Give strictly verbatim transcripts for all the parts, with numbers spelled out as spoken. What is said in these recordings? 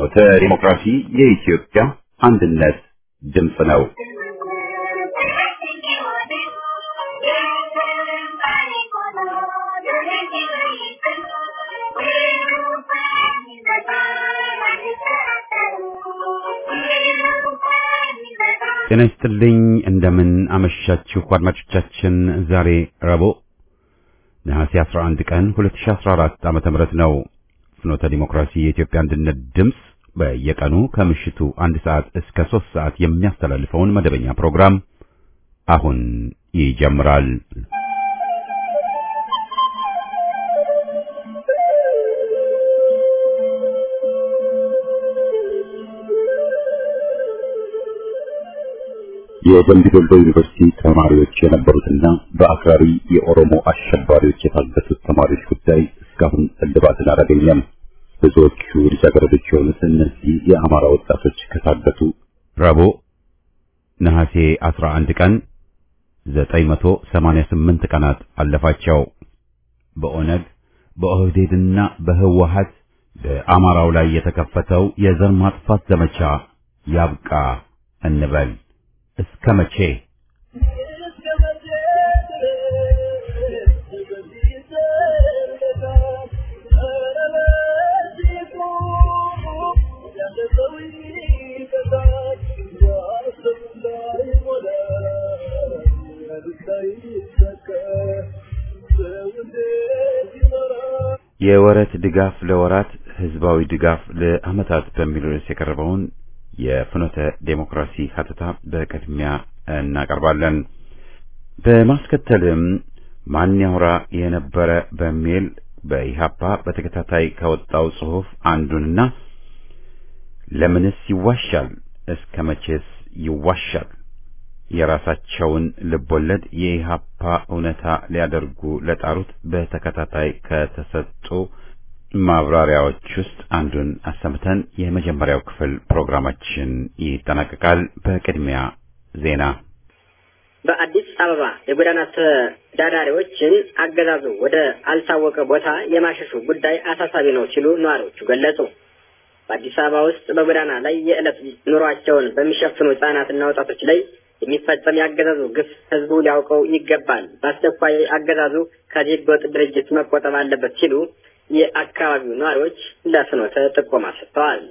ፍኖተ ዲሞክራሲ የኢትዮጵያ አንድነት ድምፅ ነው። ጤና ይስጥልኝ እንደምን አመሻችሁ አድማጮቻችን። ዛሬ ረቡዕ ነሐሴ አስራ አንድ ቀን ሁለት ሺህ አስራ አራት ዓመተ ምህረት ነው። ፍኖተ ዲሞክራሲ የኢትዮጵያ አንድነት ድምፅ በየቀኑ ከምሽቱ አንድ ሰዓት እስከ ሶስት ሰዓት የሚያስተላልፈውን መደበኛ ፕሮግራም አሁን ይጀምራል። የደምቢ ዶሎ ዩኒቨርሲቲ ተማሪዎች የነበሩትና በአክራሪ የኦሮሞ አሸባሪዎች የታገቱት ተማሪዎች ጉዳይ እስካሁን እልባትን አላገኘም። ብዙዎቹ ልጃገረዶች የሆኑት እነዚህ የአማራ ወጣቶች ከታገቱ ረቡዕ ነሐሴ አስራ አንድ ቀን ዘጠኝ መቶ ሰማንያ ስምንት ቀናት አለፋቸው። በኦነግ በኦህዴድና በህወሓት በአማራው ላይ የተከፈተው የዘር ማጥፋት ዘመቻ ያብቃ እንበል። እስከ መቼ? የወረት ድጋፍ ለወራት ህዝባዊ ድጋፍ ለአመታት በሚል ርዕስ የቀረበውን የፍኖተ ዴሞክራሲ ሀተታ በቅድሚያ እናቀርባለን። በማስከተልም ማን ያውራ የነበረ በሚል በኢሃፓ በተከታታይ ከወጣው ጽሑፍ አንዱንና ለምንስ ይዋሻል እስከ መቼስ ይዋሻል የራሳቸውን ልቦለድ የኢሃፓ እውነታ ሊያደርጉ ለጣሩት በተከታታይ ከተሰጡ ማብራሪያዎች ውስጥ አንዱን አሰምተን የመጀመሪያው ክፍል ፕሮግራማችን ይጠናቀቃል። በቅድሚያ ዜና። በአዲስ አበባ የጎዳና ተዳዳሪዎችን አገዛዙ ወደ አልታወቀ ቦታ የማሸሹ ጉዳይ አሳሳቢ ነው ሲሉ ነዋሪዎቹ ገለጹ። በአዲስ አበባ ውስጥ በጎዳና ላይ የዕለት ኑሯቸውን በሚሸፍኑ ህጻናትና ወጣቶች ላይ የሚፈጸም ያገዛዙ ግፍ ህዝቡ ሊያውቀው ይገባል። በአስቸኳይ አገዛዙ ከዚህ ህገወጥ ድርጅት መቆጠብ አለበት ሲሉ የአካባቢው ነዋሪዎች ለፍኖተ ጥቆማ ሰጥተዋል።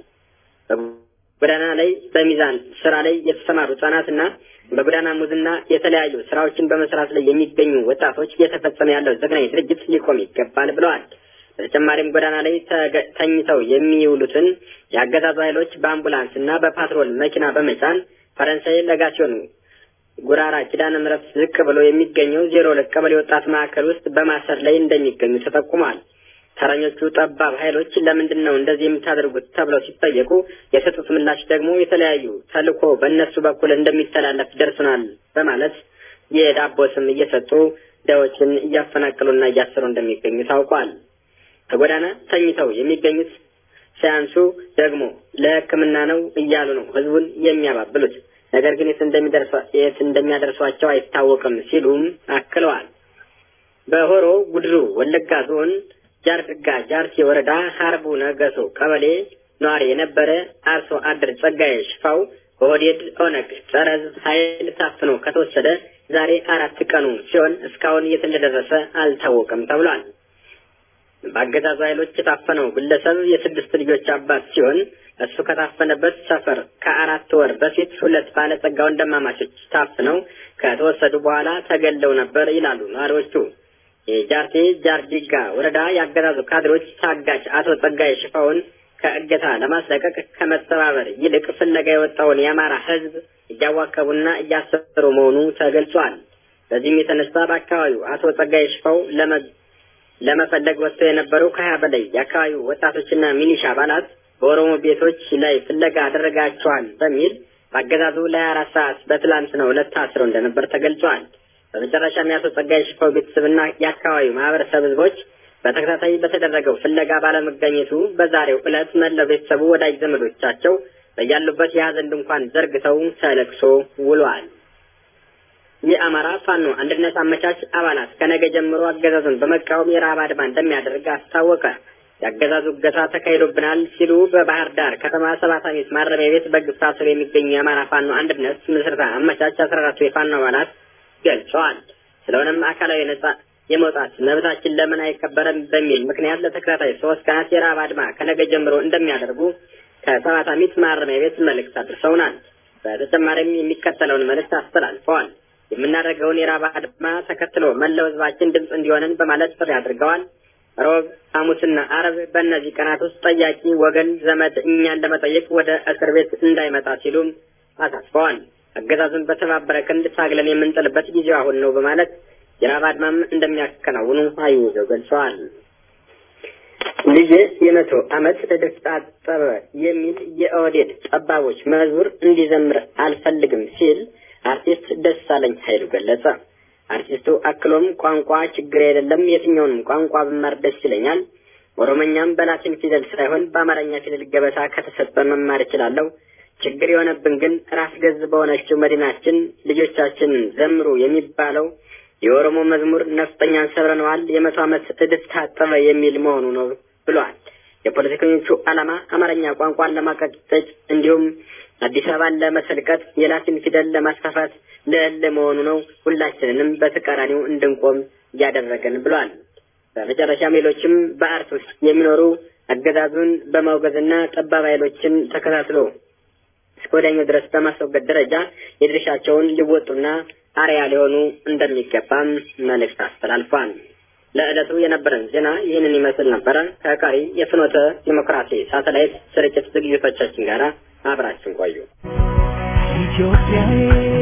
በጎዳና ላይ በሚዛን ስራ ላይ የተሰማሩ ህጻናትና በጎዳና ሙዝና የተለያዩ ስራዎችን በመስራት ላይ የሚገኙ ወጣቶች እየተፈጸመ ያለው ዘግናኝ ድርጊት ሊቆም ይገባል ብለዋል። በተጨማሪም ጎዳና ላይ ተኝተው የሚውሉትን የአገዛዙ ኃይሎች በአምቡላንስና በፓትሮል መኪና በመጫን ፈረንሳይ ለጋሲዮን ጉራራ ኪዳነ ምሕረት ዝቅ ብሎ የሚገኘው ዜሮ ሁለት ቀበሌ ወጣት ማዕከል ውስጥ በማሰር ላይ እንደሚገኙ ተጠቁሟል። ተረኞቹ ጠባብ ኃይሎች ለምንድን ነው እንደዚህ የምታደርጉት ተብለው ሲጠየቁ የሰጡት ምላሽ ደግሞ የተለያዩ ተልእኮ በእነሱ በኩል እንደሚተላለፍ ደርሰናል በማለት የዳቦ ስም እየሰጡ ደዎችን እያፈናቀሉና እያሰሩ እንደሚገኙ ታውቋል። ከጎዳና ተኝተው የሚገኙት ሳያንሱ ደግሞ ለሕክምና ነው እያሉ ነው ህዝቡን የሚያባብሉት። ነገር ግን የት እንደሚደርሱ የት እንደሚያደርሷቸው አይታወቅም ሲሉም አክለዋል። በሆሮ ጉድሩ ወለጋ ዞን ጃርድጋ ጃርቴ ወረዳ ሀርቡ ነገሶ ቀበሌ ነዋሪ የነበረ አርሶ አደር ጸጋዬ ሽፋው በኦህዴድ ኦነግ ጸረ ሕዝብ ኃይል ታፍኖ ከተወሰደ ዛሬ አራት ቀኑ ሲሆን እስካሁን የት እንደደረሰ አልታወቀም ተብሏል። በአገዛዙ ኃይሎች የታፈነው ግለሰብ የስድስት ልጆች አባት ሲሆን እሱ ከታፈነበት ሰፈር ከአራት ወር በፊት ሁለት ባለጸጋ ወንድማማቾች ታፍነው ከተወሰዱ በኋላ ተገለው ነበር ይላሉ ነዋሪዎቹ። የጃርቴ ጃርዲጋ ወረዳ ያገዛዙ ካድሮች ታጋች አቶ ጸጋዬ ሽፋውን ከእገታ ለማስለቀቅ ከመተባበር ይልቅ ፍለጋ የወጣውን የአማራ ህዝብ እያዋከቡና እያሰሩ መሆኑ ተገልጿል። በዚህም የተነሳ በአካባቢው አቶ ጸጋዬ ሽፋው ለመ ለመፈለግ ወጥተው የነበሩ ከሀያ በላይ የአካባቢው ወጣቶችና ሚሊሻ አባላት በኦሮሞ ቤቶች ላይ ፍለጋ አደረጋቸዋል በሚል በአገዛዙ ለሀያ አራት ሰዓት በትላንትናው ዕለት ታስረው እንደነበር ተገልጿል። በመጨረሻም የአቶ ጸጋዬ ሽፋው ቤተሰብና የአካባቢው ማህበረሰብ ህዝቦች በተከታታይ በተደረገው ፍለጋ ባለመገኘቱ በዛሬው ዕለት መላው ቤተሰቡ ወዳጅ ዘመዶቻቸው በያሉበት የሀዘን ድንኳን ዘርግተው ተለቅሶ ውለዋል። የአማራ ፋኖ አንድነት አመቻች አባላት ከነገ ጀምሮ አገዛዙን በመቃወም የረሃብ አድማ እንደሚያደርግ አስታወቀ። ያገዛዙ ገታ ተካሂዶብናል ሲሉ በባህር ዳር ከተማ ሰባት አመት ማረሚያ ቤት በግፍ ታስረው የሚገኙ የአማራ ፋኖ አንድነት ምስረታ አመቻች አስራ አራት የፋኖ አባላት ገልጸዋል። ስለሆነም አካላዊ ነጻ የመውጣት መብታችን ለምን አይከበረም በሚል ምክንያት ለተከታታይ ሶስት ቀናት የራብ አድማ ከነገ ጀምሮ እንደሚያደርጉ ከሰባት አመት ማረሚያ ቤት መልእክት አድርሰውናል። በተጨማሪም የሚከተለውን መልእክት አስተላልፈዋል። የምናደርገውን የራብ አድማ ተከትሎ መላው ህዝባችን ድምጽ እንዲሆነን በማለት ጥሪ አድርገዋል። ሮብ፣ ሐሙስና አርብ በእነዚህ ቀናት ውስጥ ጠያቂ ወገን ዘመድ እኛን ለመጠየቅ ወደ እስር ቤት እንዳይመጣ ሲሉም አሳስበዋል። አገዛዙን በተባበረ ክንድ ታግለን የምንጥልበት ጊዜው አሁን ነው በማለት የራብ አድማም እንደሚያከናውኑ አዩዘው ገልጸዋል። ልጅ የመቶ ዓመት እድፍ ታጠበ የሚል የኦዴድ ጠባቦች መዝሙር እንዲዘምር አልፈልግም ሲል አርቲስት ደሳለኝ ኃይሉ ገለጸ። አርቲስቱ አክሎም ቋንቋ ችግር አይደለም፣ የትኛውንም ቋንቋ ብማር ደስ ይለኛል። ኦሮሞኛም በላቲን ፊደል ሳይሆን በአማርኛ ፊደል ገበታ ከተሰጠ መማር እችላለሁ። ችግር የሆነብን ግን ራስ ገዝ በሆነችው መዲናችን ልጆቻችን ዘምሩ የሚባለው የኦሮሞ መዝሙር ነፍጠኛን ሰብረነዋል፣ የመቶ ዓመት እድፍ ታጠበ የሚል መሆኑ ነው ብሏል። የፖለቲከኞቹ ዓላማ አማርኛ ቋንቋን ለማቀጨጭ እንዲሁም አዲስ አበባን ለመሰልቀጥ የላቲን ፊደል ለማስፋፋት ለለ መሆኑ ነው። ሁላችንንም በተቃራኒው እንድንቆም ያደረገን ብሏል። በመጨረሻም ሌሎችም በአርት ውስጥ የሚኖሩ አገዛዙን በማውገዝና ጠባብ ኃይሎችን ተከታትሎ እስከ ወዲያኛው ድረስ በማስወገድ ደረጃ የድርሻቸውን ሊወጡና አርአያ ሊሆኑ እንደሚገባም መልእክት አስተላልፏል። ለዕለቱ የነበረን ዜና ይህንን ይመስል ነበር። ከቀሪ የፍኖተ ዲሞክራሲ ሳተላይት ስርጭት ዝግጅቶቻችን ጋር አብራችን ቆዩ። ኢትዮጵያዬ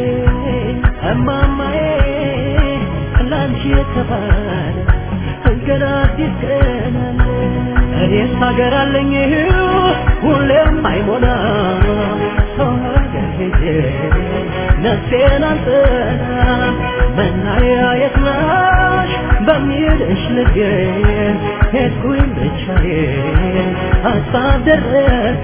እማማዬ ላንቺ የተባለ ገና አዲስ ቀን እኔስ ሀገር አለኝ ሁሌም አይሞላ ሰው ሀገር ሄጄ ነፍሴን አንተና መናያ የትናሽ በሚልሽ ልገኝ ሄድኩኝ ብቻዬን ሀሳብ ደረሴ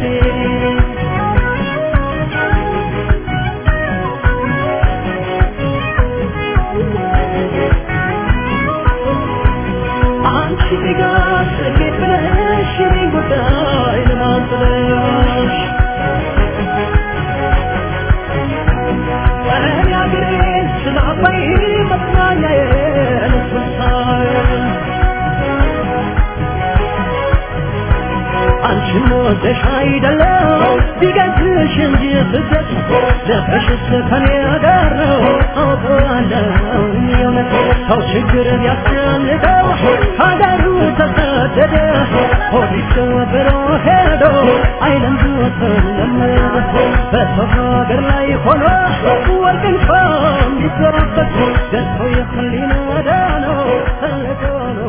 Sigas ke flash ni gudai namantrash Ana gres na pai matna ye sultan Anchmo de shaidalo digash inji fzat Dafash sakane agaro awala yona How chigr yasandaw hadaru tasade Horicho bero hedo island salamma Basagar lai khono warkan kham disrabat Gato yakhlina dano halkono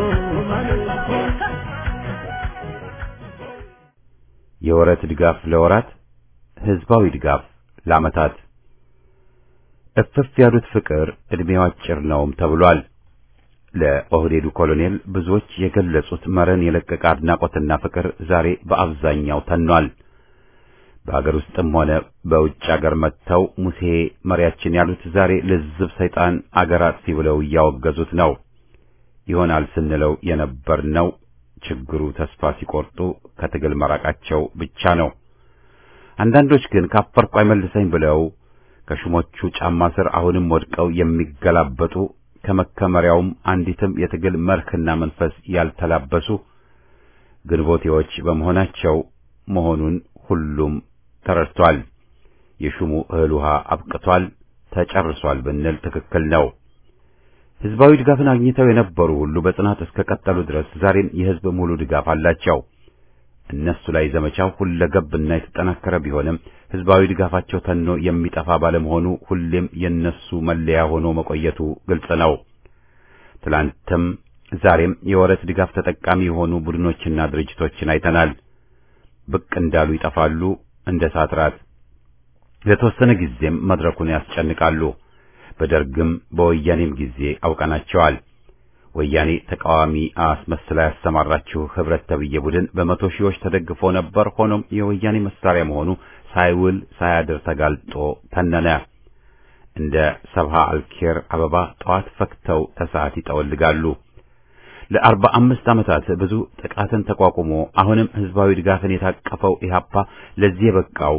የወረት ድጋፍ ለወራት ህዝባዊ ድጋፍ ለዓመታት እፍፍ ያሉት ፍቅር እድሜው አጭር ነውም ተብሏል። ለኦህዴዱ ኮሎኔል ብዙዎች የገለጹት መረን የለቀቀ አድናቆትና ፍቅር ዛሬ በአብዛኛው ተኗል። በአገር ውስጥም ሆነ በውጭ አገር መጥተው ሙሴ መሪያችን ያሉት ዛሬ ለዝብ ሰይጣን አገር አጥፊ ብለው እያወገዙት ነው። ይሆናል ስንለው የነበርነው ችግሩ ተስፋ ሲቆርጡ ከትግል መራቃቸው ብቻ ነው። አንዳንዶች ግን ካፈርኩ አይመልሰኝ ብለው ከሹሞቹ ጫማ ስር አሁንም ወድቀው የሚገላበጡ ከመከመሪያውም አንዲትም የትግል መርህና መንፈስ ያልተላበሱ ግንቦቴዎች በመሆናቸው መሆኑን ሁሉም ተረድቷል። የሹሙ እህል ውሃ አብቅቷል፣ ተጨርሷል ብንል ትክክል ነው። ህዝባዊ ድጋፍን አግኝተው የነበሩ ሁሉ በጽናት እስከ ቀጠሉ ድረስ ዛሬም የህዝብ ሙሉ ድጋፍ አላቸው። እነሱ ላይ ዘመቻው ሁለገብና የተጠናከረ ቢሆንም ህዝባዊ ድጋፋቸው ተኖ የሚጠፋ ባለመሆኑ ሁሌም የነሱ መለያ ሆኖ መቆየቱ ግልጽ ነው። ትላንትም ዛሬም የወረት ድጋፍ ተጠቃሚ የሆኑ ቡድኖችና ድርጅቶችን አይተናል። ብቅ እንዳሉ ይጠፋሉ እንደ ሳትራት። ለተወሰነ ጊዜም መድረኩን ያስጨንቃሉ። በደርግም በወያኔም ጊዜ አውቀናቸዋል። ወያኔ ተቃዋሚ አስመስላ ያሰማራችው ህብረት ተብዬ ቡድን በመቶ ሺዎች ተደግፎ ነበር። ሆኖም የወያኔ መሳሪያ መሆኑ ሳይውል ሳያድር ተጋልጦ ተነነ። እንደ ሰብሃ አልኬር አበባ ጧት ፈክተው ተሳት ይጠወልጋሉ። ለአርባ አምስት ዓመታት ብዙ ጥቃትን ተቋቁሞ አሁንም ህዝባዊ ድጋፍን የታቀፈው ኢህአፓ ለዚህ የበቃው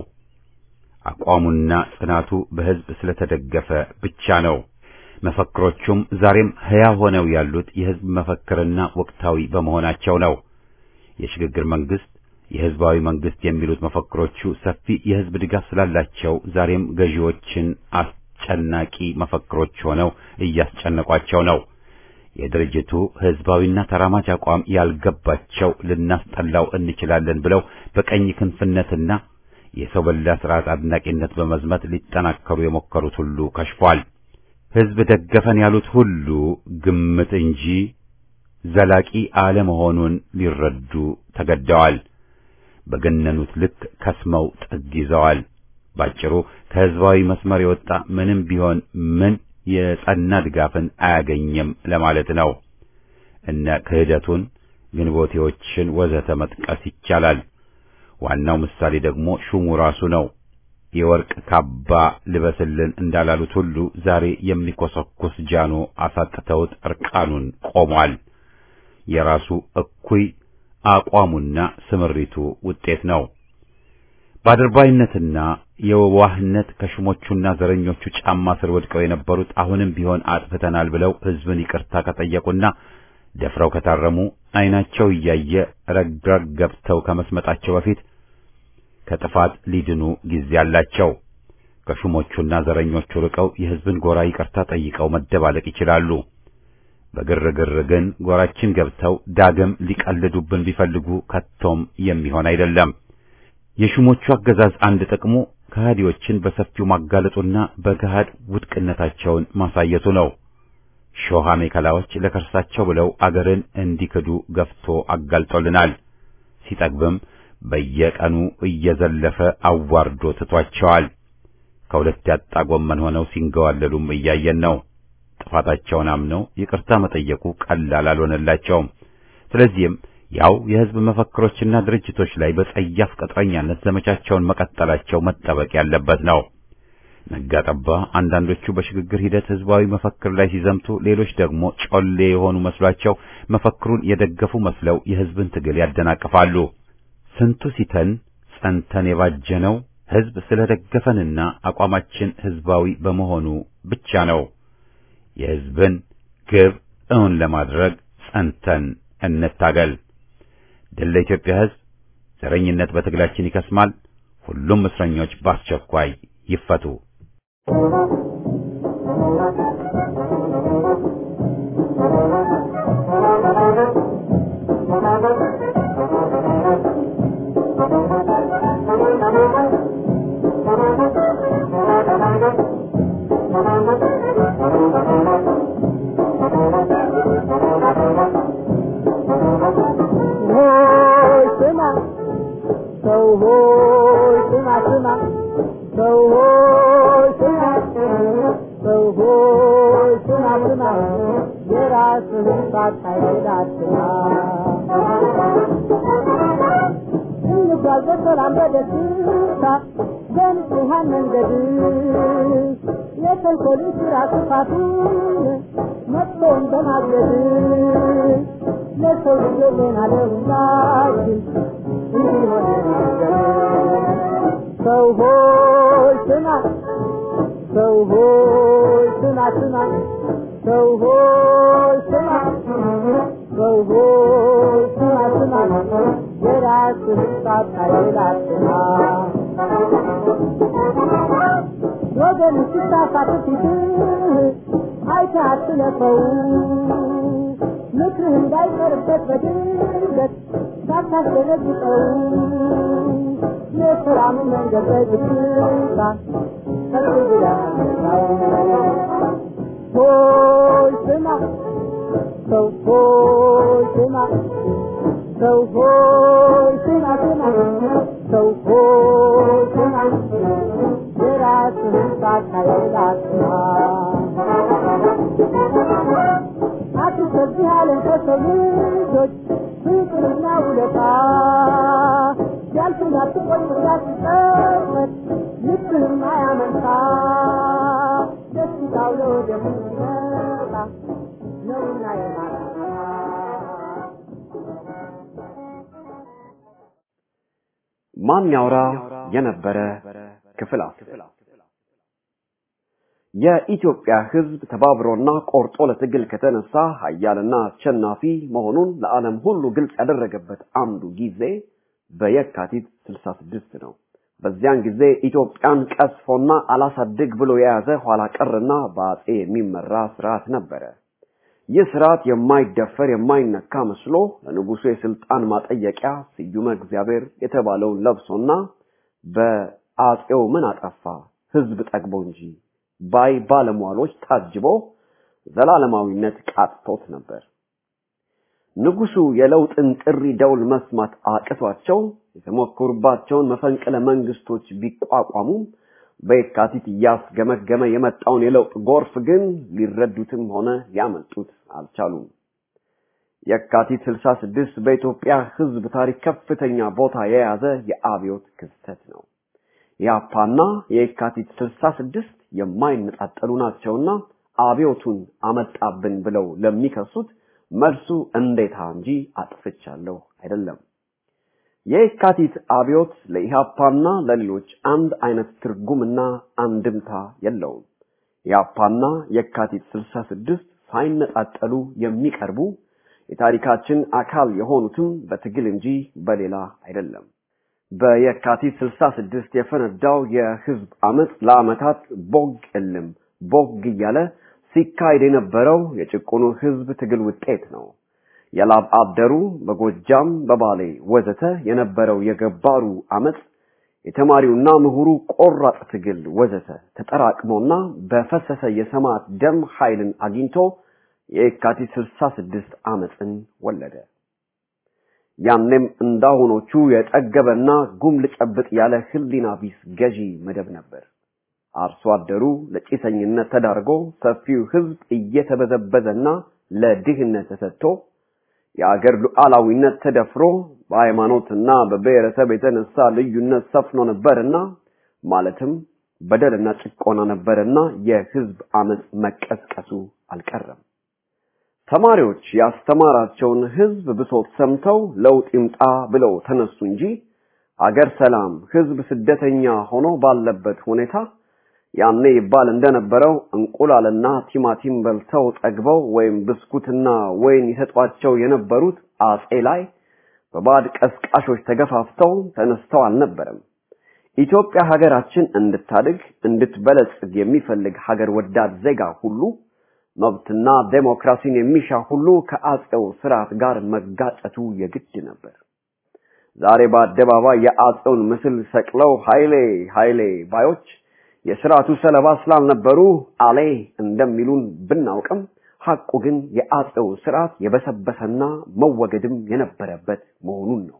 አቋሙና ጽናቱ በህዝብ ስለተደገፈ ብቻ ነው። መፈክሮቹም ዛሬም ሕያው ሆነው ያሉት የህዝብ መፈክርና ወቅታዊ በመሆናቸው ነው። የሽግግር መንግስት፣ የህዝባዊ መንግስት የሚሉት መፈክሮቹ ሰፊ የህዝብ ድጋፍ ስላላቸው ዛሬም ገዢዎችን አስጨናቂ መፈክሮች ሆነው እያስጨነቋቸው ነው። የድርጅቱ ህዝባዊና ተራማጅ አቋም ያልገባቸው ልናስጠላው እንችላለን ብለው በቀኝ ክንፍነትና የሰው በላ ስርዓት አድናቂነት በመዝመት ሊጠናከሩ የሞከሩት ሁሉ ከሽፏል። ህዝብ ደገፈን ያሉት ሁሉ ግምት እንጂ ዘላቂ አለመሆኑን ሊረዱ ተገደዋል። በገነኑት ልክ ከስመው ጥግ ይዘዋል። ባጭሩ ከህዝባዊ መስመር የወጣ ምንም ቢሆን ምን የጸና ድጋፍን አያገኝም ለማለት ነው። እነ ክህደቱን፣ ግንቦቴዎችን ወዘተ መጥቀስ ይቻላል። ዋናው ምሳሌ ደግሞ ሹሙ ራሱ ነው። የወርቅ ካባ ልበስልን እንዳላሉት ሁሉ ዛሬ የሚኮሰኩስ ጃኖ አሳጥተውት እርቃኑን ቆሟል። የራሱ እኩይ አቋሙና ስምሪቱ ውጤት ነው። ባድርባይነትና የዋህነት ከሹሞቹና ዘረኞቹ ጫማ ስር ወድቀው የነበሩት አሁንም ቢሆን አጥፍተናል ብለው ህዝብን ይቅርታ ከጠየቁና ደፍረው ከታረሙ አይናቸው እያየ ረግረግ ገብተው ከመስመጣቸው በፊት ከጥፋት ሊድኑ ጊዜ አላቸው። ከሹሞቹና ዘረኞቹ ርቀው የህዝብን ጎራ ይቅርታ ጠይቀው መደባለቅ ይችላሉ። በግርግር ግን ጎራችን ገብተው ዳግም ሊቀልዱብን ቢፈልጉ ከቶም የሚሆን አይደለም። የሹሞቹ አገዛዝ አንድ ጥቅሙ ከሃዲዎችን በሰፊው ማጋለጡና በገሃድ ውድቅነታቸውን ማሳየቱ ነው። ሾሃ ሜከላዎች ለከርሳቸው ብለው አገርን እንዲክዱ ገፍቶ አጋልጦልናል። ሲጠግብም በየቀኑ እየዘለፈ አዋርዶ ትቷቸዋል። ከሁለት ያጣ ጎመን ሆነው ሲንገዋለሉም እያየን ነው። ጥፋታቸውን አምነው ይቅርታ መጠየቁ ቀላል አልሆነላቸውም። ስለዚህም ያው የህዝብ መፈክሮችና ድርጅቶች ላይ በጸያፍ ቅጥረኛነት ዘመቻቸውን መቀጠላቸው መጠበቅ ያለበት ነው። ነጋጠባ አንዳንዶቹ በሽግግር ሂደት ህዝባዊ መፈክር ላይ ሲዘምቱ፣ ሌሎች ደግሞ ጮሌ የሆኑ መስሏቸው መፈክሩን የደገፉ መስለው የህዝብን ትግል ያደናቅፋሉ። ስንቱ ሲተን ጸንተን የባጀነው ህዝብ ስለደገፈንና አቋማችን ህዝባዊ በመሆኑ ብቻ ነው። የህዝብን ግብ እውን ለማድረግ ጸንተን እንታገል። ድል ለኢትዮጵያ ህዝብ። ዘረኝነት በትግላችን ይከስማል። ሁሉም እስረኞች በአስቸኳይ ይፈቱ። ማን ያውራ የነበረ ክፍል አስር የኢትዮጵያ ሕዝብ ተባብሮና ቆርጦ ለትግል ከተነሳ ኃያልና አሸናፊ መሆኑን ለዓለም ሁሉ ግልጽ ያደረገበት አምዱ ጊዜ በየካቲት ስልሳ ስድስት ነው። በዚያን ጊዜ ኢትዮጵያን ቀስፎና አላሳድግ ብሎ የያዘ ኋላ ቀርና በአጼ የሚመራ ስርዓት ነበረ። ይህ ስርዓት የማይደፈር የማይነካ መስሎ ለንጉሱ የስልጣን ማጠየቂያ ስዩመ እግዚአብሔር የተባለውን ለብሶና በአጼው ምን አጠፋ ሕዝብ ጠግቦ እንጂ ባይ ባለሟሎች ታጅቦ ዘላለማዊነት ቃጥቶት ነበር። ንጉሱ የለውጥን ጥሪ ደውል መስማት አቅቷቸው የተሞከሩባቸውን መፈንቅለ መንግስቶች ቢቋቋሙ በየካቲት ያስገመገመ የመጣውን የለውጥ ጎርፍ ግን ሊረዱትም ሆነ ሊያመልጡት አልቻሉም። የካቲት ስልሳ ስድስት በኢትዮጵያ ሕዝብ ታሪክ ከፍተኛ ቦታ የያዘ የአብዮት ክስተት ነው። ያፓና የካቲት ስልሳ ስድስት የማይነጣጠሉ ናቸውና አብዮቱን አመጣብን ብለው ለሚከሱት መልሱ እንዴታ እንጂ አጥፍቻለሁ አይደለም። የካቲት አብዮት ለኢሃፓና ለሌሎች አንድ አይነት ትርጉምና አንድምታ የለውም። ያፓና የካቲት ስልሳ ስድስት ሳይነጣጠሉ የሚቀርቡ የታሪካችን አካል የሆኑትም በትግል እንጂ በሌላ አይደለም። በየካቲት ስልሳ ስድስት የፈነዳው የህዝብ አመጽ ለአመታት ቦግ እልም ቦግ እያለ ሲካሄድ የነበረው የጭቁኑ ህዝብ ትግል ውጤት ነው። የላብ አደሩ በጎጃም በባሌ ወዘተ የነበረው የገባሩ አመጽ የተማሪውና ምሁሩ ቆራጥ ትግል ወዘተ ተጠራቅሞና በፈሰሰ የሰማዕት ደም ኃይልን አግኝቶ የካቲት ስልሳ ስድስት አመጽን ወለደ። ያንም እንዳሁኖቹ የጠገበና ጉም ልጨብጥ ያለ ህሊና ቢስ ገዢ መደብ ነበር። አርሶ አደሩ ለጭሰኝነት ተዳርጎ ሰፊው ህዝብ እየተበዘበዘና ለድህነት ተሰጥቶ የአገር ሉዓላዊነት ተደፍሮ በሃይማኖትና በብሔረሰብ የተነሳ ልዩነት ሰፍኖ ነበርና ማለትም በደልና ጭቆና ነበርና የህዝብ አመጽ መቀስቀሱ አልቀረም። ተማሪዎች ያስተማራቸውን ህዝብ ብሶት ሰምተው ለውጥ ይምጣ ብለው ተነሱ እንጂ አገር ሰላም ህዝብ ስደተኛ ሆኖ ባለበት ሁኔታ ያኔ ይባል እንደነበረው እንቁላልና ቲማቲም በልተው ጠግበው ወይም ብስኩትና ወይን ይሰጧቸው የነበሩት አጼ ላይ በባድ ቀስቃሾች ተገፋፍተው ተነስተው አልነበረም። ኢትዮጵያ ሀገራችን እንድታድግ እንድትበለጽግ የሚፈልግ ሀገር ወዳድ ዜጋ ሁሉ መብትና ዴሞክራሲን የሚሻ ሁሉ ከአጼው ስርዓት ጋር መጋጨቱ የግድ ነበር። ዛሬ በአደባባይ የአጼውን ምስል ሰቅለው ኃይሌ ኃይሌ ባዮች የስርዓቱ ሰለባ ስላልነበሩ አሌ እንደሚሉን ብናውቅም ሐቁ ግን የአጼው ስርዓት የበሰበሰና መወገድም የነበረበት መሆኑን ነው።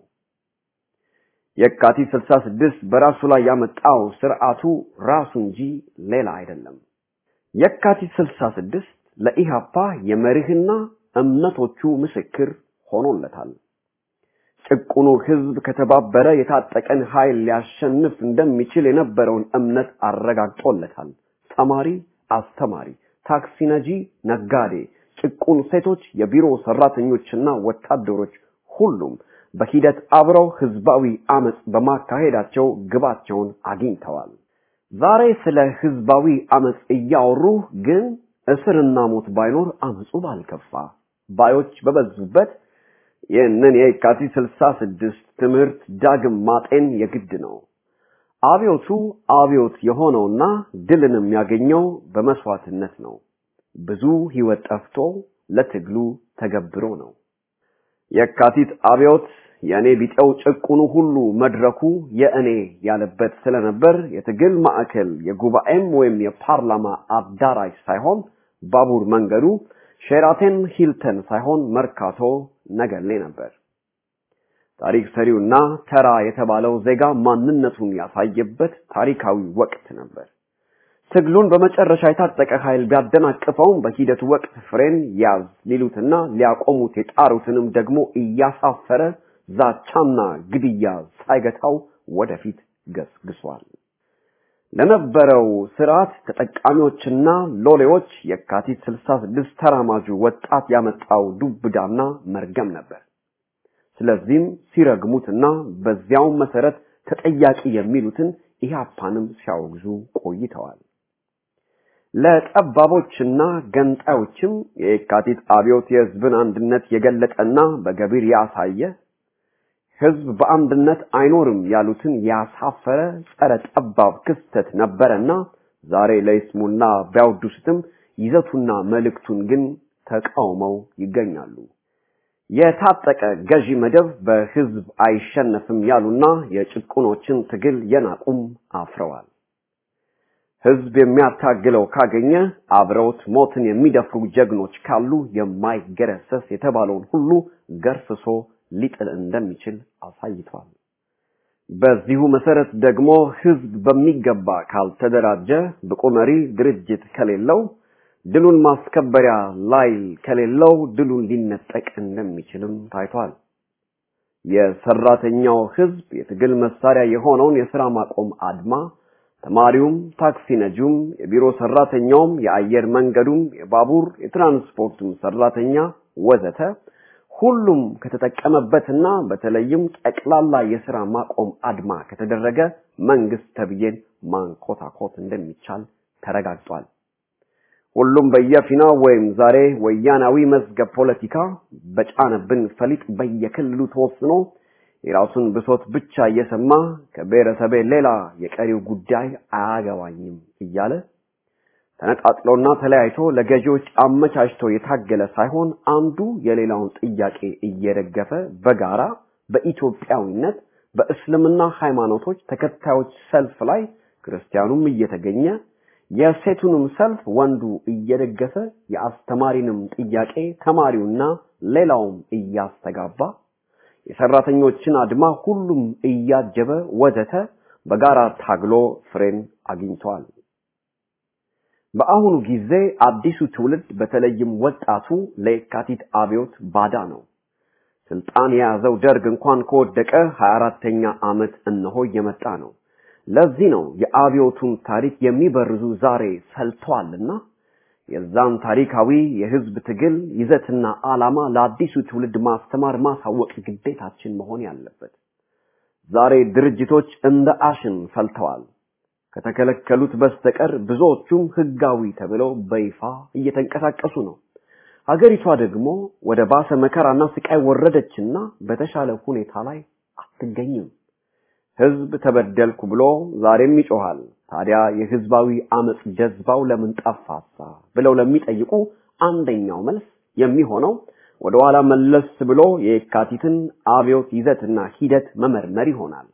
የካቲት ስልሳ ስድስት በራሱ ላይ ያመጣው ስርዓቱ ራሱ እንጂ ሌላ አይደለም። የካቲት ስልሳ ስድስት ለኢሃፓ የመሪህና እምነቶቹ ምስክር ሆኖለታል። ጭቁኑ ህዝብ ከተባበረ የታጠቀን ኃይል ሊያሸንፍ እንደሚችል የነበረውን እምነት አረጋግጦለታል። ተማሪ፣ አስተማሪ፣ ታክሲ ነጂ፣ ነጋዴ፣ ጭቁን ሴቶች፣ የቢሮ ሰራተኞችና ወታደሮች ሁሉም በሂደት አብረው ህዝባዊ አመጽ በማካሄዳቸው ግባቸውን አግኝተዋል። ዛሬ ስለ ህዝባዊ አመጽ እያወሩ ግን እስርና ሞት ባይኖር አመጹ ባልከፋ ባዮች በበዙበት ይህንን የካቲት ስልሳ ስድስት ትምህርት ዳግም ማጤን የግድ ነው። አብዮቱ አብዮት የሆነውና ድልንም ያገኘው በመስዋዕትነት ነው። ብዙ ህይወት ጠፍቶ ለትግሉ ተገብሮ ነው። የካቲት አብዮት የኔ ቢጠው ጭቁኑ ሁሉ መድረኩ የእኔ ያለበት ስለነበር የትግል ማዕከል የጉባኤም ወይም የፓርላማ አዳራሽ ሳይሆን ባቡር መንገዱ ሼራተን ሂልተን ሳይሆን መርካቶ ነገሌ ነበር። ታሪክ ሰሪውና ተራ የተባለው ዜጋ ማንነቱን ያሳየበት ታሪካዊ ወቅት ነበር። ትግሉን በመጨረሻ የታጠቀ ኃይል ቢያደናቅፈውም በሂደቱ ወቅት ፍሬን ያዝ ሊሉትና ሊያቆሙት የጣሩትንም ደግሞ እያሳፈረ ዛቻና ግድያ ሳይገታው ወደፊት ገስግሷል። ለነበረው ስርዓት ተጠቃሚዎችና ሎሌዎች የካቲት ስልሳ ስድስት ተራማጁ ወጣት ያመጣው ዱብዳና መርገም ነበር። ስለዚህም ሲረግሙትና በዚያው መሰረት ተጠያቂ የሚሉትን ኢህአፓንም ሲያወግዙ ቆይተዋል። ለጠባቦችና ገንጣዮችም የካቲት አብዮት የህዝብን አንድነት የገለጠና በገቢር ያሳየ ህዝብ በአንድነት አይኖርም ያሉትን ያሳፈረ ጸረ ጠባብ ክስተት ነበርና ዛሬ ለይስሙና ቢያወድሱትም ይዘቱና መልእክቱን ግን ተቃውመው ይገኛሉ። የታጠቀ ገዢ መደብ በህዝብ አይሸነፍም ያሉና የጭቁኖችን ትግል የናቁም አፍረዋል። ህዝብ የሚያታግለው ካገኘ አብረውት ሞትን የሚደፍሩ ጀግኖች ካሉ የማይገረሰስ የተባለውን ሁሉ ገርፍሶ ሊጥል እንደሚችል አሳይቷል። በዚሁ መሰረት ደግሞ ህዝብ በሚገባ ካልተደራጀ ብቁ መሪ ድርጅት ከሌለው ድሉን ማስከበሪያ ላይ ከሌለው ድሉን ሊነጠቅ እንደሚችልም ታይቷል። የሰራተኛው ህዝብ የትግል መሳሪያ የሆነውን የሥራ ማቆም አድማ ተማሪውም ታክሲ ነጂውም የቢሮ ሰራተኛውም የአየር መንገዱም የባቡር የትራንስፖርቱም ሰራተኛ ወዘተ ሁሉም ከተጠቀመበትና በተለይም ጠቅላላ የሥራ ማቆም አድማ ከተደረገ መንግስት ተብዬን ማንኮታኮት እንደሚቻል ተረጋግጧል። ሁሉም በየፊናው ወይም ዛሬ ወያናዊ መዝገብ ፖለቲካ በጫነብን ፈሊጥ በየክልሉ ተወስኖ የራሱን ብሶት ብቻ እየሰማ ከብሔረሰቤ ሌላ የቀሪው ጉዳይ አያገባኝም እያለ ተነጣጥሎና ተለያይቶ ለገዢዎች አመቻችቶ የታገለ ሳይሆን አንዱ የሌላውን ጥያቄ እየደገፈ በጋራ በኢትዮጵያዊነት በእስልምና ሃይማኖቶች ተከታዮች ሰልፍ ላይ ክርስቲያኑም እየተገኘ የሴቱንም ሰልፍ ወንዱ እየደገፈ የአስተማሪንም ጥያቄ ተማሪውና ሌላውም እያስተጋባ የሰራተኞችን አድማ ሁሉም እያጀበ ወዘተ በጋራ ታግሎ ፍሬን አግኝቷል። በአሁኑ ጊዜ አዲሱ ትውልድ በተለይም ወጣቱ ለየካቲት አብዮት ባዳ ነው። ስልጣን የያዘው ደርግ እንኳን ከወደቀ ሃያ አራተኛ ዓመት እነሆ እየመጣ ነው። ለዚህ ነው የአብዮቱን ታሪክ የሚበርዙ ዛሬ ሰልቷልና የዛን ታሪካዊ የህዝብ ትግል ይዘትና ዓላማ ለአዲሱ ትውልድ ማስተማር ማሳወቅ ግዴታችን መሆን ያለበት። ዛሬ ድርጅቶች እንደ አሽን ፈልተዋል። ከተከለከሉት በስተቀር ብዙዎቹም ህጋዊ ተብለው በይፋ እየተንቀሳቀሱ ነው። ሀገሪቷ ደግሞ ወደ ባሰ መከራና ስቃይ ወረደችና በተሻለ ሁኔታ ላይ አትገኝም። ህዝብ ተበደልኩ ብሎ ዛሬም ይጮሃል። ታዲያ የህዝባዊ አመጽ ጀዝባው ለምን ጠፋሳ ብለው ለሚጠይቁ አንደኛው መልስ የሚሆነው ወደ ኋላ መለስ ብሎ የካቲትን አብዮት ይዘትና ሂደት መመርመር ይሆናል።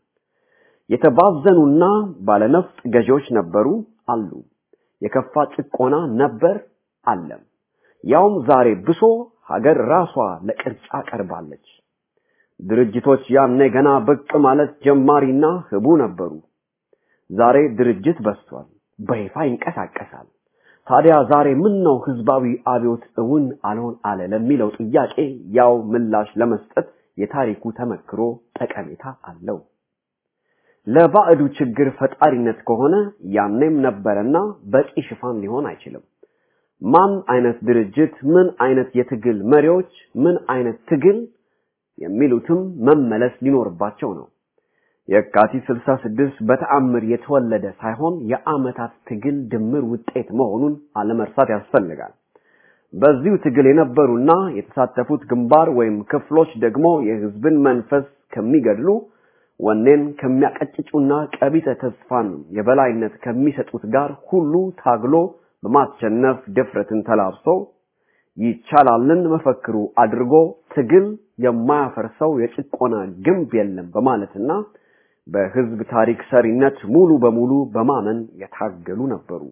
የተባዘኑና ባለነፍጥ ገዢዎች ነበሩ አሉ። የከፋ ጭቆና ነበር አለም። ያውም ዛሬ ብሶ ሀገር ራሷ ለቅርጫ ቀርባለች። ድርጅቶች ያኔ ገና ብቅ ማለት ጀማሪና ህቡ ነበሩ። ዛሬ ድርጅት በስቷል፣ በይፋ ይንቀሳቀሳል። ታዲያ ዛሬ ምን ነው ህዝባዊ አብዮት እውን አልሆን አለ ለሚለው ጥያቄ ያው ምላሽ ለመስጠት የታሪኩ ተመክሮ ጠቀሜታ አለው። ለባዕዱ ችግር ፈጣሪነት ከሆነ ያኔም ነበርና በቂ ሽፋን ሊሆን አይችልም። ማን አይነት ድርጅት፣ ምን አይነት የትግል መሪዎች፣ ምን አይነት ትግል የሚሉትም መመለስ ሊኖርባቸው ነው። የካቲት ስልሳ ስድስት በተአምር የተወለደ ሳይሆን የአመታት ትግል ድምር ውጤት መሆኑን አለመርሳት ያስፈልጋል። በዚሁ ትግል የነበሩና የተሳተፉት ግንባር ወይም ክፍሎች ደግሞ የህዝብን መንፈስ ከሚገድሉ ወኔን ከሚያቀጭጩና ቀቢጸ ተስፋን የበላይነት ከሚሰጡት ጋር ሁሉ ታግሎ በማቸነፍ ድፍረትን ተላብሶ ይቻላልን መፈክሩ አድርጎ ትግል የማያፈርሰው የጭቆና ግንብ የለም በማለትና በህዝብ ታሪክ ሰሪነት ሙሉ በሙሉ በማመን የታገሉ ነበሩ።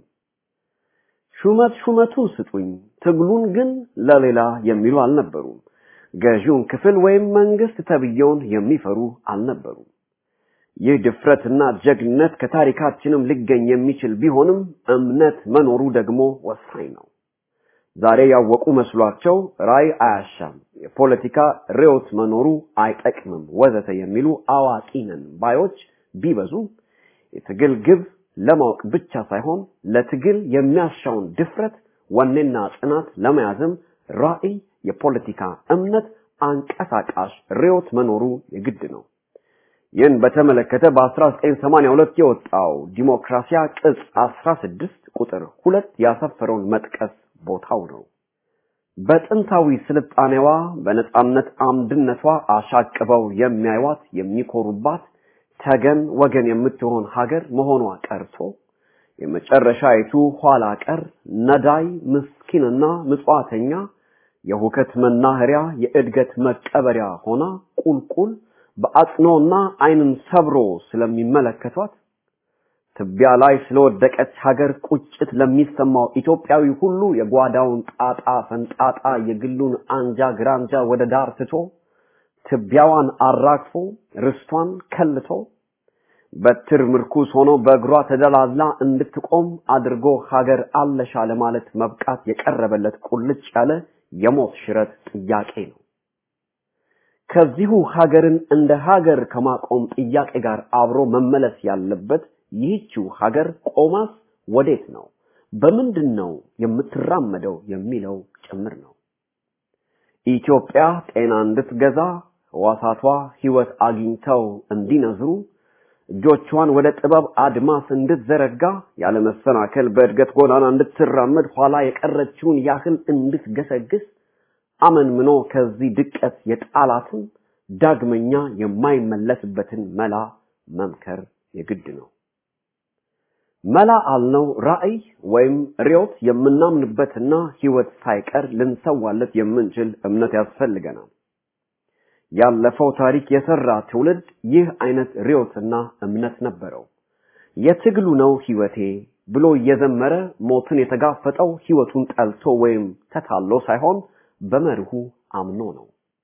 ሹመት ሹመቱን ስጡኝ ትግሉን ግን ለሌላ የሚሉ አልነበሩም። ገዢውን ክፍል ወይም መንግስት ተብየውን የሚፈሩ አልነበሩም። ይህ ድፍረትና ጀግነት ከታሪካችንም ሊገኝ የሚችል ቢሆንም እምነት መኖሩ ደግሞ ወሳኝ ነው። ዛሬ ያወቁ መስሏቸው ራይ አያሻም፣ የፖለቲካ ርዕዮት መኖሩ አይጠቅምም ወዘተ የሚሉ አዋቂ ነን ባዮች ቢበዙ የትግል ግብ ለማወቅ ብቻ ሳይሆን ለትግል የሚያሻውን ድፍረት ወኔና ጽናት ለመያዝም ራዕይ የፖለቲካ እምነት አንቀሳቃሽ ርዕዮት መኖሩ የግድ ነው። ይህን በተመለከተ በ1982 የወጣው ዲሞክራሲያ ቅጽ አስራ ስድስት ቁጥር ሁለት ያሰፈረውን መጥቀስ ቦታው ነው። በጥንታዊ ስልጣኔዋ በነጻነት አምድነቷ አሻቅበው የሚያዩት የሚኮሩባት ተገን ወገን የምትሆን ሀገር መሆኗ ቀርቶ የመጨረሻይቱ ኋላ ቀር ነዳይ ምስኪንና ምጽዋተኛ የሁከት መናኸሪያ የእድገት መቀበሪያ ሆና ቁልቁል በአጽኖና አይንን ሰብሮ ስለሚመለከቷት ትቢያ ላይ ስለወደቀች ሀገር ቁጭት ለሚሰማው ኢትዮጵያዊ ሁሉ የጓዳውን ጣጣ ፈንጣጣ የግሉን አንጃ ግራንጃ ወደ ዳር ትቶ ትቢያዋን አራግፎ ርስቷን ከልቶ በትር ምርኩስ ሆኖ በእግሯ ተደላላ እንድትቆም አድርጎ ሀገር አለሻ ለማለት መብቃት የቀረበለት ቁልጭ ያለ የሞት ሽረት ጥያቄ ነው። ከዚሁ ሀገርን እንደ ሀገር ከማቆም ጥያቄ ጋር አብሮ መመለስ ያለበት ይህችው ሀገር ቆማስ ወዴት ነው በምንድነው የምትራመደው የሚለው ጭምር ነው። ኢትዮጵያ ጤና እንድትገዛ ዋሳቷ ህይወት አግኝተው እንዲነዝሩ እጆቿን ወደ ጥበብ አድማስ እንድትዘረጋ ያለ መሰናከል በእድገት ጎዳና እንድትራመድ ኋላ የቀረችውን ያህል እንድትገሰግስ አመንምኖ ከዚህ ድቀት የጣላትን ዳግመኛ የማይመለስበትን መላ መምከር የግድ ነው። መላ አልነው ራእይ ወይም ሪዮት የምናምንበትና ህይወት ሳይቀር ልንሰዋለት የምንችል እምነት ያስፈልገናል። ያለፈው ታሪክ የሰራ ትውልድ ይህ አይነት ሪዮትና እምነት ነበረው። የትግሉ ነው ህይወቴ ብሎ እየዘመረ ሞትን የተጋፈጠው ህይወቱን ጠልቶ ወይም ተታሎ ሳይሆን በመርሁ አምኖ ነው።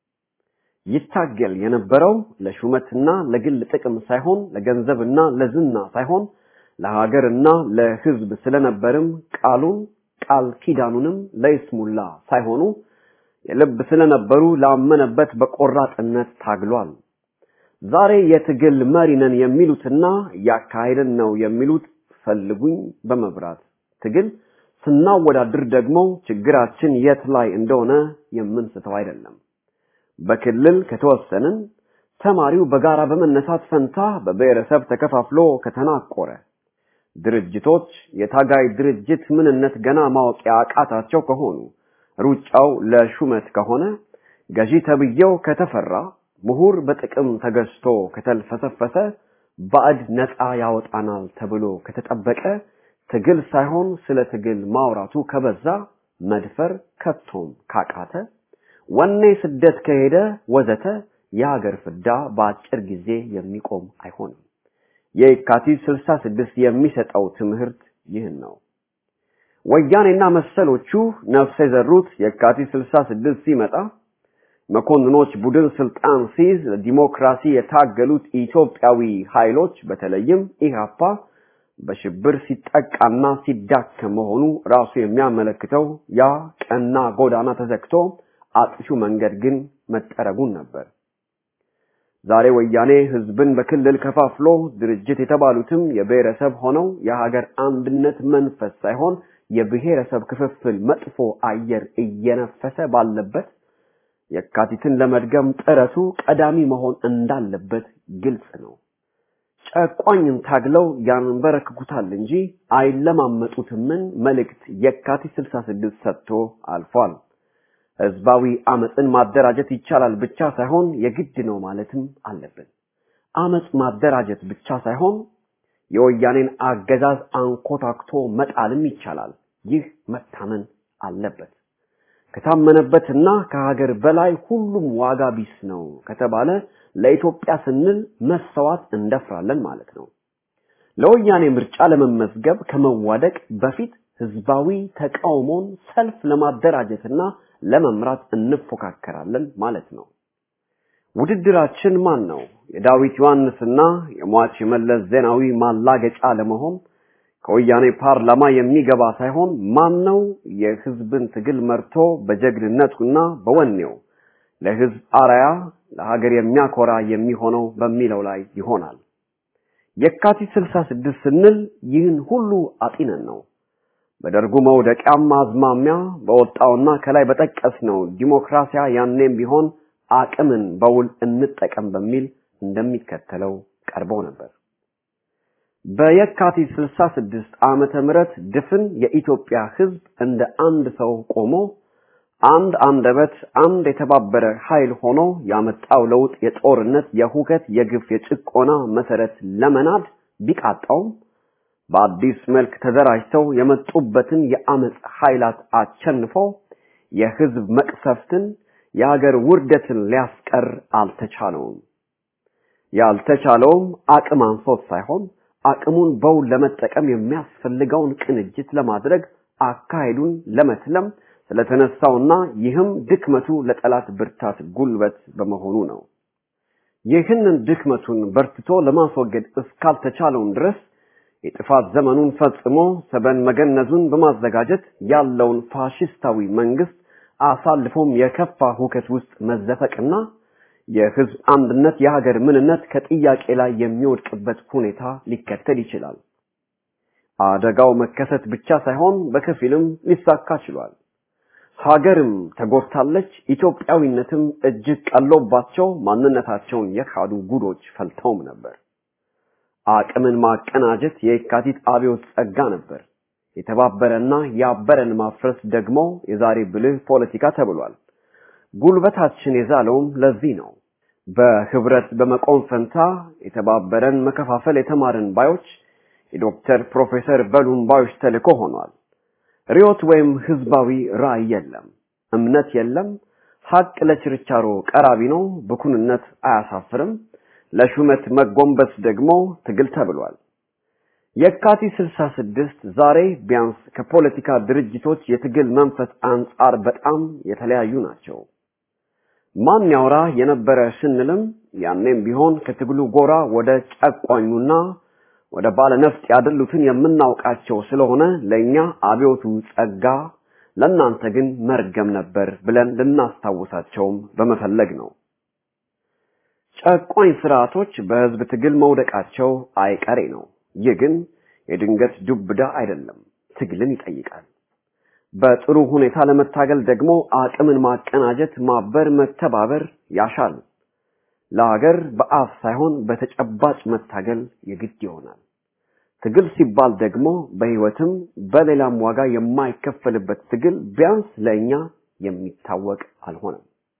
ይታገል የነበረው ለሹመትና ለግል ጥቅም ሳይሆን ለገንዘብና ለዝና ሳይሆን ለሀገርና ለህዝብ ስለነበርም ቃሉን ቃል ኪዳኑንም ለይስሙላ ሳይሆኑ የልብ ስለነበሩ ላመነበት በቆራጥነት ታግሏል። ዛሬ የትግል መሪነን የሚሉትና ያካሄደን ነው የሚሉት ፈልጉኝ በመብራት ትግል ስናወዳድር ደግሞ ችግራችን የት ላይ እንደሆነ የምንስተው አይደለም። በክልል ከተወሰንን ተማሪው በጋራ በመነሳት ፈንታ በብሔረሰብ ተከፋፍሎ ከተናቆረ ድርጅቶች የታጋይ ድርጅት ምንነት ገና ማወቅ ያቃታቸው ከሆኑ ሩጫው ለሹመት ከሆነ ገዢ ተብየው ከተፈራ ምሁር በጥቅም ተገዝቶ ከተልፈሰፈሰ ባዕድ ነፃ ያወጣናል ተብሎ ከተጠበቀ ትግል ሳይሆን ስለ ትግል ማውራቱ ከበዛ መድፈር ከቶም ካቃተ ወኔ ስደት ከሄደ ወዘተ የሀገር ፍዳ በአጭር ጊዜ የሚቆም አይሆንም። የካቲት ስልሳ ስድስት የሚሰጠው ትምህርት ይህን ነው። ወያኔና መሰሎቹ ነፍስ የዘሩት የካቲት ስልሳ ስድስት ሲመጣ መኮንኖች ቡድን ስልጣን ሲይዝ ለዲሞክራሲ የታገሉት ኢትዮጵያዊ ኃይሎች በተለይም ኢህአፓ በሽብር ሲጠቃና ሲዳከም መሆኑ ራሱ የሚያመለክተው ያ ቀና ጎዳና ተዘግቶ አጥፊው መንገድ ግን መጠረጉን ነበር። ዛሬ ወያኔ ህዝብን በክልል ከፋፍሎ ድርጅት የተባሉትም የብሔረሰብ ሆነው የሀገር አንድነት መንፈስ ሳይሆን የብሔረሰብ ክፍፍል መጥፎ አየር እየነፈሰ ባለበት የካቲትን ለመድገም ጥረቱ ቀዳሚ መሆን እንዳለበት ግልጽ ነው። ጨቋኝን ታግለው ያንበረክኩታል እንጂ አይለማመጡትም መልእክት የካቲት ስልሳ ስድስት ሰጥቶ አልፏል። ህዝባዊ አመጽን ማደራጀት ይቻላል ብቻ ሳይሆን የግድ ነው ማለትም አለብን። አመጽ ማደራጀት ብቻ ሳይሆን የወያኔን አገዛዝ አንኮታክቶ መጣልም ይቻላል። ይህ መታመን አለበት። ከታመነበትና ከሀገር በላይ ሁሉም ዋጋ ቢስ ነው ከተባለ ለኢትዮጵያ ስንል መሰዋት እንደፍራለን ማለት ነው። ለወያኔ ምርጫ ለመመዝገብ ከመዋደቅ በፊት ህዝባዊ ተቃውሞን ሰልፍ ለማደራጀትና ለመምራት እንፎካከራለን ማለት ነው። ውድድራችን ማን ነው? የዳዊት ዮሐንስና የሟች መለስ ዜናዊ ማላገጫ ለመሆን ከወያኔ ፓርላማ የሚገባ ሳይሆን ማን ነው የህዝብን ትግል መርቶ በጀግንነቱና በወኔው ለህዝብ አራያ ለሀገር የሚያኮራ የሚሆነው በሚለው ላይ ይሆናል። የካቲት ስልሳ ስድስት ስንል ይህን ሁሉ አጢነን ነው። በደርጉ መውደቂያም አዝማሚያ በወጣውና ከላይ በጠቀስነው ዲሞክራሲያ ያኔም ቢሆን አቅምን በውል እንጠቀም በሚል እንደሚከተለው ቀርቦ ነበር። በየካቲት ስልሳ ስድስት ዓመተ ምህረት ድፍን የኢትዮጵያ ሕዝብ እንደ አንድ ሰው ቆሞ አንድ አንደበት አንድ የተባበረ ኃይል ሆኖ ያመጣው ለውጥ የጦርነት የሁከት የግፍ የጭቆና መሰረት ለመናድ ቢቃጣውም በአዲስ መልክ ተደራጅተው የመጡበትን የአመጽ ኃይላት አቸንፈው የሕዝብ መቅሰፍትን የሀገር ውርደትን ሊያስቀር አልተቻለውም። ያልተቻለውም አቅም አንሶት ሳይሆን አቅሙን በውል ለመጠቀም የሚያስፈልገውን ቅንጅት ለማድረግ አካሄዱን ለመትለም ስለተነሳውና ይህም ድክመቱ ለጠላት ብርታት ጉልበት በመሆኑ ነው። ይህንን ድክመቱን በርትቶ ለማስወገድ እስካልተቻለው ድረስ የጥፋት ዘመኑን ፈጽሞ ሰበን መገነዙን በማዘጋጀት ያለውን ፋሺስታዊ መንግስት አሳልፎም የከፋ ሁከት ውስጥ መዘፈቅና የህዝብ አንድነት የሀገር ምንነት ከጥያቄ ላይ የሚወድቅበት ሁኔታ ሊከተል ይችላል። አደጋው መከሰት ብቻ ሳይሆን በከፊልም ሊሳካ ይችላል። ሀገርም ተጎድታለች፣ ኢትዮጵያዊነትም እጅግ ቀሎባቸው ማንነታቸውን የካዱ ጉዶች ፈልተውም ነበር። አቅምን ማቀናጀት የካቲት አብዮት ጸጋ ነበር። የተባበረና ያበረን ማፍረስ ደግሞ የዛሬ ብልህ ፖለቲካ ተብሏል። ጉልበታችን የዛለውም ለዚህ ነው። በህብረት በመቆም ፈንታ የተባበረን መከፋፈል የተማረን ባዮች የዶክተር ፕሮፌሰር በሉም ባዮች ተልኮ ሆኗል። ሪዮት ወይም ህዝባዊ ራዕይ የለም፣ እምነት የለም። ሀቅ ለችርቻሮ ቀራቢ ነው፣ በኩንነት አያሳፍርም። ለሹመት መጎንበስ ደግሞ ትግል ተብሏል። የካቲት ስልሳ ስድስት ዛሬ ቢያንስ ከፖለቲካ ድርጅቶች የትግል መንፈስ አንጻር በጣም የተለያዩ ናቸው። ማን ያውራ የነበረ ስንልም ያኔም ቢሆን ከትግሉ ጎራ ወደ ጨቋኙና ወደ ባለነፍጥ ያደሉትን የምናውቃቸው ስለሆነ ለኛ አብዮቱ ጸጋ ለናንተ ግን መርገም ነበር ብለን ልናስታውሳቸውም በመፈለግ ነው። ጨቋኝ ስርዓቶች በህዝብ ትግል መውደቃቸው አይቀሬ ነው። ይህ ግን የድንገት ዱብዳ አይደለም፣ ትግልን ይጠይቃል። በጥሩ ሁኔታ ለመታገል ደግሞ አቅምን ማቀናጀት፣ ማበር፣ መተባበር ያሻል። ለሀገር በአፍ ሳይሆን በተጨባጭ መታገል የግድ ይሆናል። ትግል ሲባል ደግሞ በህይወትም በሌላም ዋጋ የማይከፈልበት ትግል ቢያንስ ለኛ የሚታወቅ አልሆነም።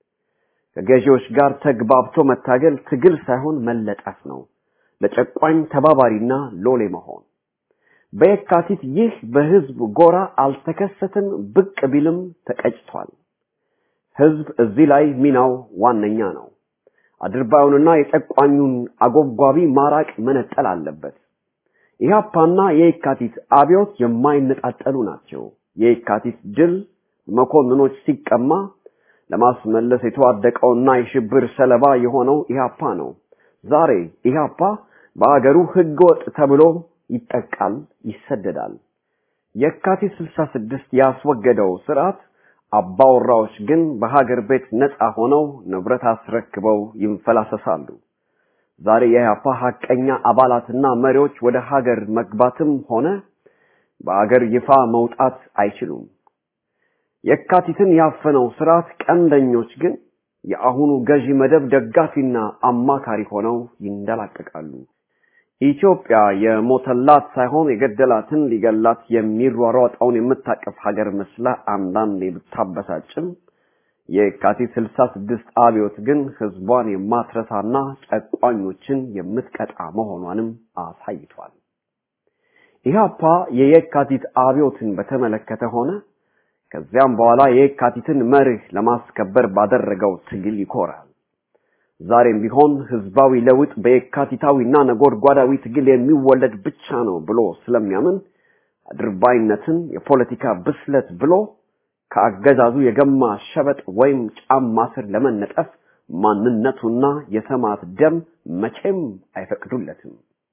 ከገዢዎች ጋር ተግባብቶ መታገል ትግል ሳይሆን መለጠፍ ነው፣ ለጨቋኝ ተባባሪና ሎሌ መሆን። በየካቲት ይህ በህዝብ ጎራ አልተከሰተም፣ ብቅ ቢልም ተቀጭቷል። ህዝብ እዚህ ላይ ሚናው ዋነኛ ነው። አድርባዩንና የጨቋኙን አጎጓቢ ማራቅ መነጠል አለበት። ኢህአፓና የየካቲት አብዮት የማይነጣጠሉ ናቸው። የየካቲት ድል መኮንኖች ሲቀማ ለማስመለስ የተዋደቀውና የሽብር ሰለባ የሆነው ኢህአፓ ነው። ዛሬ ኢህአፓ በአገሩ ህገወጥ ተብሎ ይጠቃል፣ ይሰደዳል። የካቲት ስልሳ ስድስት ያስወገደው ስርዓት አባወራዎች ግን በሀገር ቤት ነፃ ሆነው ንብረት አስረክበው ይንፈላሰሳሉ። ዛሬ የኢህአፓ ሐቀኛ አባላትና መሪዎች ወደ ሀገር መግባትም ሆነ በአገር ይፋ መውጣት አይችሉም። የካቲትን ያፈነው ስርዓት ቀንደኞች ግን የአሁኑ ገዢ መደብ ደጋፊና አማካሪ ሆነው ይንደላቀቃሉ። ኢትዮጵያ የሞተላት ሳይሆን የገደላትን ሊገላት የሚሯሯጠውን የምታቀፍ ሀገር መስላ አንዳንዴ ብታበሳጭም የካቲት ስልሳ ስድስት አብዮት ግን ህዝቧን የማትረሳና ጨቋኞችን የምትቀጣ መሆኗንም አሳይቷል። ኢህአፓ የየካቲት አብዮትን በተመለከተ ሆነ ከዚያም በኋላ የካቲትን መርህ ለማስከበር ባደረገው ትግል ይኮራል። ዛሬም ቢሆን ህዝባዊ ለውጥ በየካቲታዊና ነጎድጓዳዊ ትግል የሚወለድ ብቻ ነው ብሎ ስለሚያምን አድርባይነትን የፖለቲካ ብስለት ብሎ ከአገዛዙ የገማ ሸበጥ ወይም ጫማ ስር ለመነጠፍ ማንነቱና የሰማዕት ደም መቼም አይፈቅዱለትም።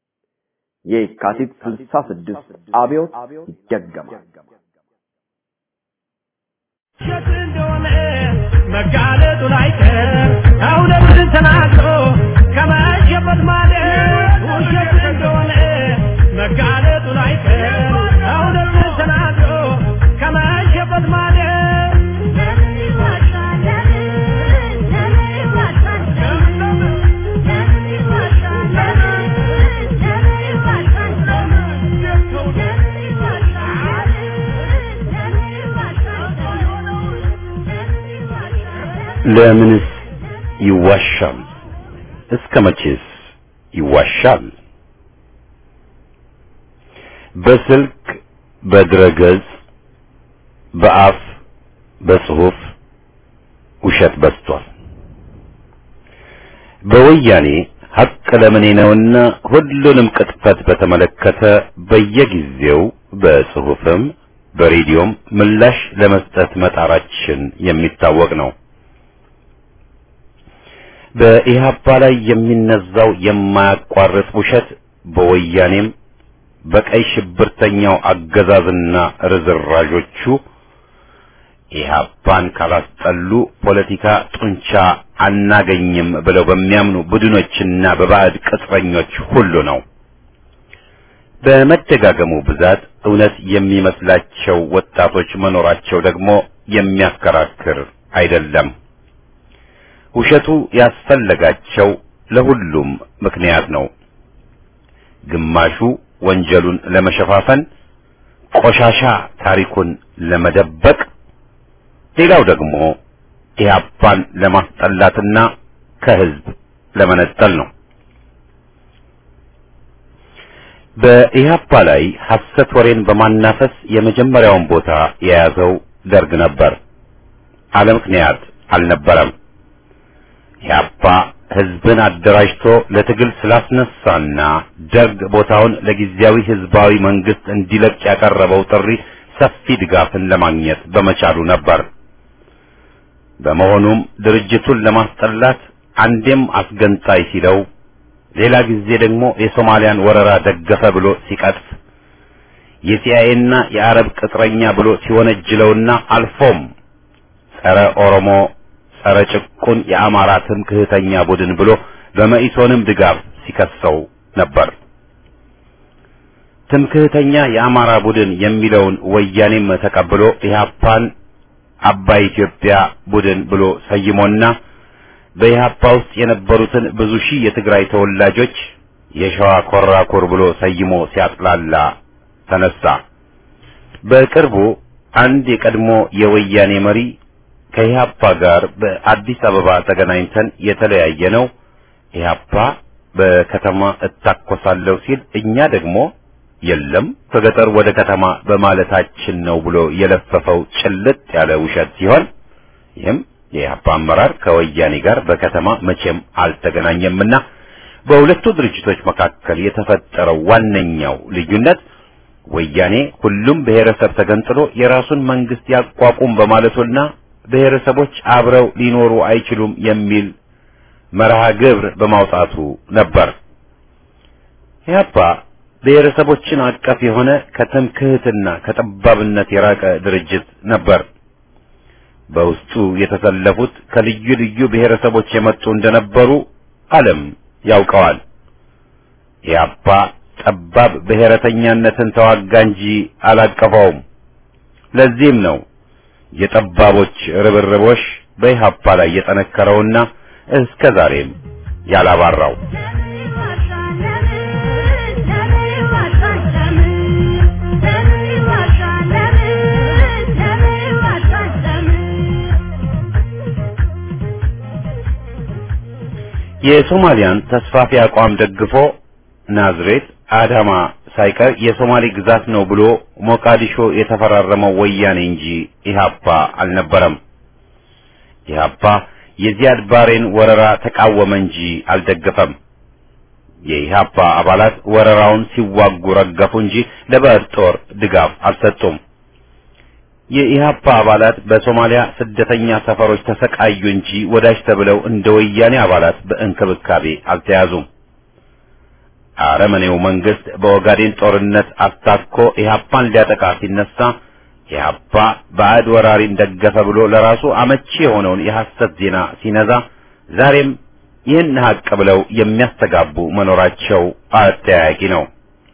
የካቲት ስልሳ ስድስት አብዮት ይደገማል። ሸትንዶነ መጋለጡ ላይ ቀር አውለትን ተናግሮ ከመሸበት ማለት ውሸት እንደሆነ መጋለጡ ላይ ቀር አውለትን ተናግሮ ከመሸበት ማለት ለምን ይዋሻል ለምን ለምን ይዋሻል ለምን ለምንስ ይዋሻል? እስከ መቼስ ይዋሻል? በስልክ በድረገጽ በአፍ በጽሁፍ ውሸት በዝቷል። በወያኔ ሐቅ ለምኔ ነውና ሁሉንም ቅጥፈት በተመለከተ በየጊዜው በጽሁፍም በሬዲዮም ምላሽ ለመስጠት መጣራችን የሚታወቅ ነው። በኢህአፓ ላይ የሚነዛው የማያቋርጥ ውሸት በወያኔም በቀይ ሽብርተኛው አገዛዝና ርዝራዦቹ ኢህአፓን ካላስጠሉ ፖለቲካ ጡንቻ አናገኝም ብለው በሚያምኑ ቡድኖችና በባዕድ ቅጥረኞች ሁሉ ነው። በመደጋገሙ ብዛት እውነት የሚመስላቸው ወጣቶች መኖራቸው ደግሞ የሚያከራክር አይደለም። ውሸቱ ያስፈለጋቸው ለሁሉም ምክንያት ነው። ግማሹ ወንጀሉን ለመሸፋፈን፣ ቆሻሻ ታሪኩን ለመደበቅ፣ ሌላው ደግሞ ኢህአፓን ለማስጠላትና ከህዝብ ለመነጠል ነው። በኢህአፓ ላይ ሐሰት ወሬን በማናፈስ የመጀመሪያውን ቦታ የያዘው ደርግ ነበር። አለ ምክንያት አልነበረም። ኢህአፓ ህዝብን አደራጅቶ ለትግል ስላስነሳና ደርግ ቦታውን ለጊዜያዊ ህዝባዊ መንግስት እንዲለቅ ያቀረበው ጥሪ ሰፊ ድጋፍን ለማግኘት በመቻሉ ነበር። በመሆኑም ድርጅቱን ለማስጠላት አንዴም አስገንጣይ ሲለው፣ ሌላ ጊዜ ደግሞ የሶማሊያን ወረራ ደገፈ ብሎ ሲቀጥፍ፣ የሲአይኤና የአረብ ቅጥረኛ ብሎ ሲወነጅለውና አልፎም ጸረ ኦሮሞ ጸረ ጭቁን የአማራ ትምክህተኛ ቡድን ብሎ በመኢሶንም ድጋፍ ሲከሰው ነበር። ትምክህተኛ የአማራ ቡድን የሚለውን ወያኔም ተቀብሎ ኢህአፓን አባይ ኢትዮጵያ ቡድን ብሎ ሰይሞና በኢህአፓ ውስጥ የነበሩትን ብዙ ሺህ የትግራይ ተወላጆች የሸዋ ኮራኩር ብሎ ሰይሞ ሲያጥላላ ተነሳ። በቅርቡ አንድ የቀድሞ የወያኔ መሪ ከኢህአፓ ጋር በአዲስ አበባ ተገናኝተን የተለያየ ነው፣ ኢህአፓ በከተማ እታኮሳለሁ ሲል እኛ ደግሞ የለም ከገጠር ወደ ከተማ በማለታችን ነው ብሎ የለፈፈው ጭልጥ ያለ ውሸት ሲሆን፣ ይህም የኢህአፓ አመራር ከወያኔ ጋር በከተማ መቼም አልተገናኘምና በሁለቱ ድርጅቶች መካከል የተፈጠረው ዋነኛው ልዩነት ወያኔ ሁሉም ብሔረሰብ ተገንጥሎ የራሱን መንግስት ያቋቁም በማለቱና ብሔረሰቦች አብረው ሊኖሩ አይችሉም የሚል መርሃ ግብር በማውጣቱ ነበር። ኢህአፓ ብሔረሰቦችን አቀፍ የሆነ ከትምክህትና ከጠባብነት የራቀ ድርጅት ነበር። በውስጡ የተሰለፉት ከልዩ ልዩ ብሔረሰቦች የመጡ እንደነበሩ ዓለም ያውቀዋል። ኢህአፓ ጠባብ ብሔረተኛነትን ተዋጋ እንጂ አላቀፈውም። ለዚህም ነው የጠባቦች ርብርቦሽ በኢህአፓ ላይ የጠነከረውና እስከ ዛሬም ያላባራው። የሶማሊያን ተስፋፊ አቋም ደግፎ ናዝሬት፣ አዳማ ሳይቀር የሶማሌ ግዛት ነው ብሎ ሞቃዲሾ የተፈራረመው ወያኔ እንጂ ኢህአፓ አልነበረም። ኢህአፓ የዚያድ ባሬን ወረራ ተቃወመ እንጂ አልደገፈም። የኢህአፓ አባላት ወረራውን ሲዋጉ ረገፉ እንጂ ለባዕድ ጦር ድጋፍ አልሰጡም። የኢህአፓ አባላት በሶማሊያ ስደተኛ ሰፈሮች ተሰቃዩ እንጂ ወዳጅ ተብለው እንደ ወያኔ አባላት በእንክብካቤ አልተያዙም። አረመኔው መንግስት በኦጋዴን ጦርነት አስታኮ ኢህአፓን ሊያጠቃ ሲነሳ ኢህአፓ ባዕድ ወራሪን ደገፈ ብሎ ለራሱ አመቺ የሆነውን የሐሰት ዜና ሲነዛ ዛሬም ይህን ሀቅ ብለው የሚያስተጋቡ መኖራቸው አጠያያቂ ነው።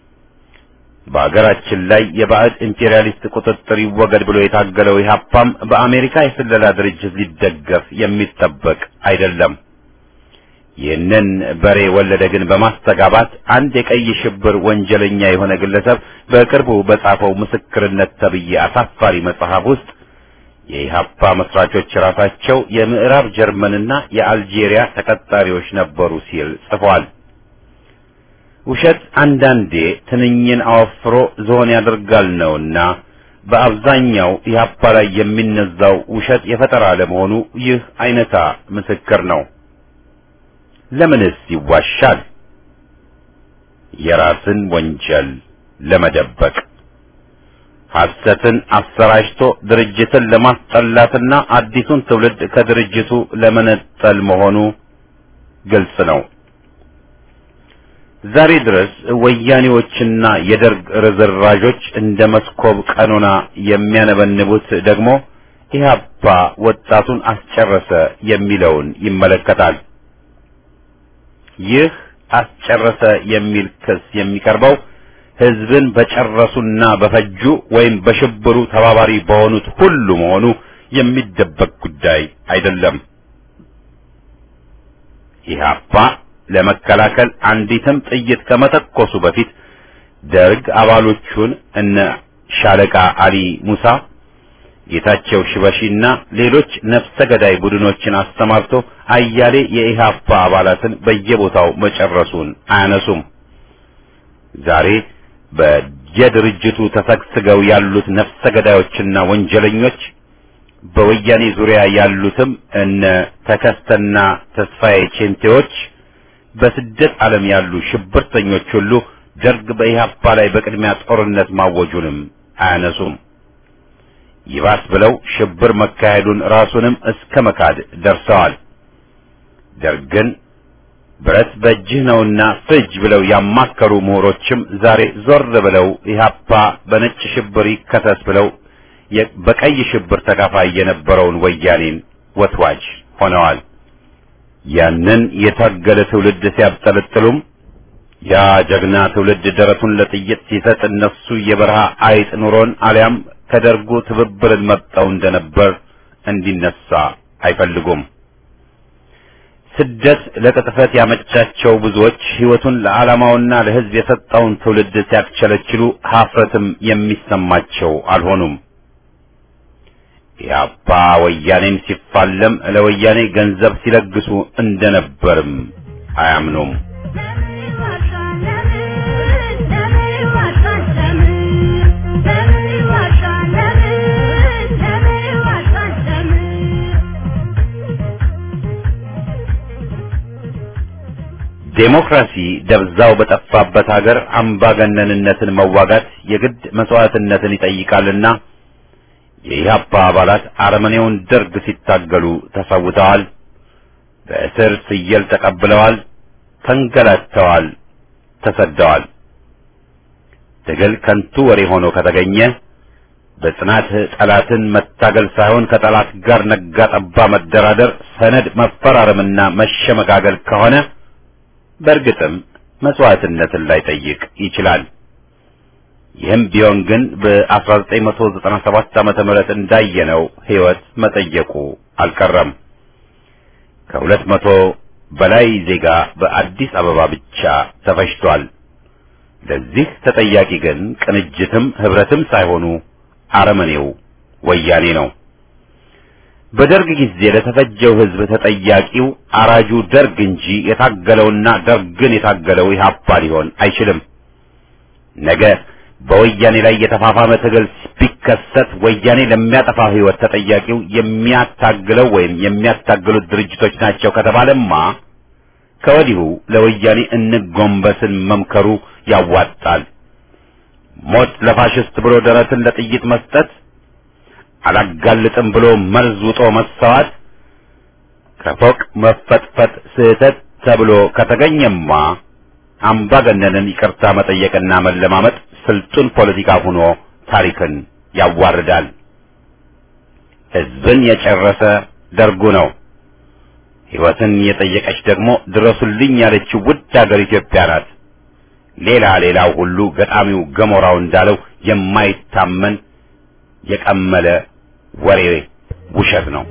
በአገራችን ላይ የባዕድ ኢምፔሪያሊስት ቁጥጥር ይወገድ ብሎ የታገለው ኢህአፓም በአሜሪካ የስለላ ድርጅት ሊደገፍ የሚጠበቅ አይደለም። ይህንን በሬ ወለደ ግን በማስተጋባት አንድ የቀይ ሽብር ወንጀለኛ የሆነ ግለሰብ በቅርቡ በጻፈው ምስክርነት ተብዬ አሳፋሪ መጽሐፍ ውስጥ የኢህአፓ መስራቾች ራሳቸው የምዕራብ ጀርመንና የአልጄሪያ ተቀጣሪዎች ነበሩ ሲል ጽፏል። ውሸት አንዳንዴ ትንኝን አወፍሮ ዝሆን ያደርጋል ነውና በአብዛኛው ኢህአፓ ላይ የሚነዛው ውሸት የፈጠራ ለመሆኑ ይህ አይነታ ምስክር ነው። ለምንስ ይዋሻል? የራስን ወንጀል ለመደበቅ፣ ሐሰትን አሰራጭቶ ድርጅትን ለማስጠላትና አዲሱን ትውልድ ከድርጅቱ ለመነጠል መሆኑ ግልጽ ነው። ዛሬ ድረስ ወያኔዎችና የደርግ ርዝራዦች እንደ መስኮብ ቀኖና የሚያነበንቡት ደግሞ ኢህአፓ ወጣቱን አስጨረሰ የሚለውን ይመለከታል። ይህ አስጨረሰ የሚል ክስ የሚቀርበው ህዝብን በጨረሱና በፈጁ ወይም በሽብሩ ተባባሪ በሆኑት ሁሉ መሆኑ የሚደበቅ ጉዳይ አይደለም። ኢህአፓ ለመከላከል አንዲትም ጥይት ከመተኮሱ በፊት ደርግ አባሎቹን እነ ሻለቃ አሊ ሙሳ፣ ጌታቸው ሽበሺና ሌሎች ነፍሰ ገዳይ ቡድኖችን አስተማርቶ አያሌ የኢህአፓ አባላትን በየቦታው መጨረሱን አያነሱም። ዛሬ በየድርጅቱ ተሰግስገው ያሉት ነፍሰ ገዳዮችና ወንጀለኞች በወያኔ ዙሪያ ያሉትም እነ ተከስተና ተስፋዬ ቼንቴዎች በስደት ዓለም ያሉ ሽብርተኞች ሁሉ ደርግ በኢህአፓ ላይ በቅድሚያ ጦርነት ማወጁንም አያነሱም። ይባስ ብለው ሽብር መካሄዱን ራሱንም እስከ መካድ ደርሰዋል። ደርግን ብረት በእጅህ ነውና ፍጅ ብለው ያማከሩ ምሁሮችም ዛሬ ዞር ብለው ኢህአፓ በነጭ ሽብር ይከሰስ ብለው በቀይ ሽብር ተካፋይ የነበረውን ወያኔን ወትዋጅ ሆነዋል። ያንን የታገለ ትውልድ ሲያብጠለጥሉም ያ ጀግና ትውልድ ደረቱን ለጥይት ሲሰጥ እነሱ የበረሃ አይጥ ኑሮን አሊያም ከደርጉ ትብብርን መጣው እንደነበር እንዲነሳ አይፈልጉም። ስደት ለቅጥፈት ያመቻቸው ብዙዎች ሕይወቱን ለዓላማውና ለሕዝብ የሰጠውን ትውልድ ሲያክቸለችሉ ሀፍረትም የሚሰማቸው አልሆኑም። ኢህአፓ ወያኔን ሲፋለም ለወያኔ ገንዘብ ሲለግሱ እንደነበርም አያምኑም። ዴሞክራሲ ደብዛው በጠፋበት ሀገር አምባገነንነትን መዋጋት የግድ መስዋዕትነትን ይጠይቃልና የኢህአፓ አባላት አረመኔውን ደርግ ሲታገሉ ተሰውተዋል፣ በእስር ፍየል ተቀብለዋል፣ ተንገላተዋል፣ ተሰደዋል። ትግል ከንቱ ወሬ ሆኖ ከተገኘ በጽናት ጠላትን መታገል ሳይሆን ከጠላት ጋር ነጋ ጠባ መደራደር፣ ሰነድ መፈራረምና መሸመጋገል ከሆነ በእርግጥም መስዋዕትነትን ላይ ጠይቅ ይችላል። ይህም ቢሆን ግን በአስራ ዘጠኝ መቶ ዘጠና ሰባት ዓመተ ምህረት እንዳየነው ሕይወት መጠየቁ አልቀረም። ከሁለት መቶ በላይ ዜጋ በአዲስ አበባ ብቻ ተፈጅቷል። ለዚህ ተጠያቂ ግን ቅንጅትም ህብረትም ሳይሆኑ አረመኔው ወያኔ ነው። በደርግ ጊዜ ለተፈጀው ህዝብ ተጠያቂው አራጁ ደርግ እንጂ የታገለውና ደርግን የታገለው ኢህአፓ ሊሆን አይችልም። ነገ በወያኔ ላይ የተፋፋመ ትግል ቢከሰት ወያኔ ለሚያጠፋ ህይወት ተጠያቂው የሚያታግለው ወይም የሚያታግሉት ድርጅቶች ናቸው ከተባለማ ከወዲሁ ለወያኔ እንጎንበስን መምከሩ ያዋጣል። ሞት ለፋሽስት ብሎ ደረትን ለጥይት መስጠት፣ አላጋልጥም ብሎ መርዝ ውጦ መሰዋት፣ ከፎቅ መፈጥፈጥ ስህተት ተብሎ ከተገኘማ አምባገነንን ይቅርታ መጠየቅና መለማመጥ ስልጡን ፖለቲካ ሆኖ ታሪክን ያዋርዳል። ህዝብን የጨረሰ ደርጉ ነው። ህይወትን የጠየቀች ደግሞ ድረሱልኝ ያለችው ውድ ሀገር ኢትዮጵያ ናት። ሌላ ሌላው ሁሉ ገጣሚው ገሞራው እንዳለው የማይታመን የቀመለ ወሬ ውሸት ነው።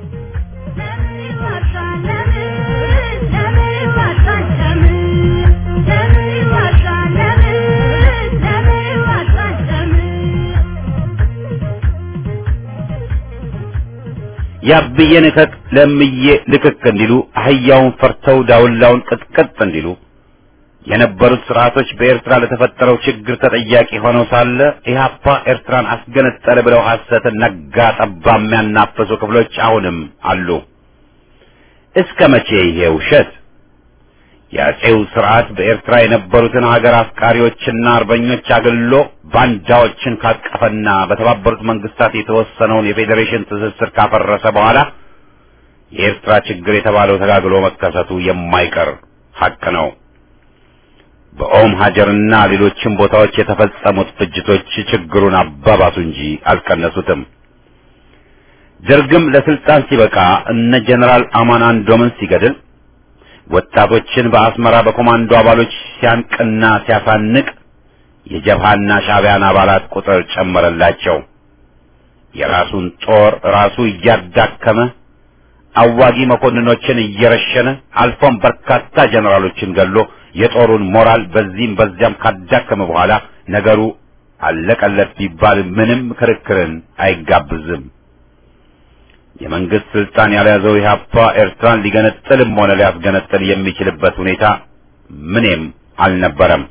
ያብዬን ከክ ለምዬ ልክክ እንዲሉ አህያውን ፈርተው ዳውላውን ቅጥቅጥ እንዲሉ የነበሩት ስርዓቶች በኤርትራ ለተፈጠረው ችግር ተጠያቂ ሆነው ሳለ ኢህአፓ ኤርትራን አስገነጠለ ብለው ሐሰትን ነጋ ጠባ የሚያናፈሱ ክፍሎች አሁንም አሉ። እስከ መቼ ይሄ ውሸት? የአጼው ስርዓት በኤርትራ የነበሩትን ሀገር አፍቃሪዎችና አርበኞች አግልሎ ባንዳዎችን ካቀፈና በተባበሩት መንግስታት የተወሰነውን የፌዴሬሽን ትስስር ካፈረሰ በኋላ የኤርትራ ችግር የተባለው ተጋግሎ መከሰቱ የማይቀር ሐቅ ነው። በኦም ሀጀርና ሌሎችም ቦታዎች የተፈጸሙት ፍጅቶች ችግሩን አባባሱ እንጂ አልቀነሱትም። ደርግም ለስልጣን ሲበቃ እነ ጀነራል አማን አንዶምን ሲገድል ወጣቶችን በአስመራ በኮማንዶ አባሎች ሲያንቅና ሲያሳንቅ የጀብሃና ሻዕቢያን አባላት ቁጥር ጨመረላቸው። የራሱን ጦር ራሱ እያዳከመ አዋጊ መኮንኖችን እየረሸነ አልፎም በርካታ ጀነራሎችን ገሎ የጦሩን ሞራል በዚህም በዚያም ካዳከመ በኋላ ነገሩ አለቀለት ቢባል ምንም ክርክርን አይጋብዝም። የመንግስት ስልጣን ያልያዘው ኢህአፓ ኤርትራን ሊገነጥልም ሆነ ሊያስገነጥል የሚችልበት ሁኔታ ምንም አልነበረም።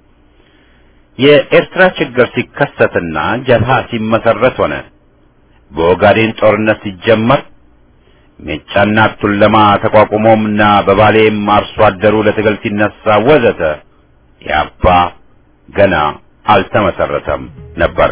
የኤርትራ ችግር ሲከሰትና ጀብሃ ሲመሰረት ሆነ በኦጋዴን ጦርነት ሲጀመር ሜጫና ቱለማ ተቋቁሞምና በባሌም አርሶ አደሩ ለትግል ሲነሳ ወዘተ ኢህአፓ ገና አልተመሰረተም ነበር።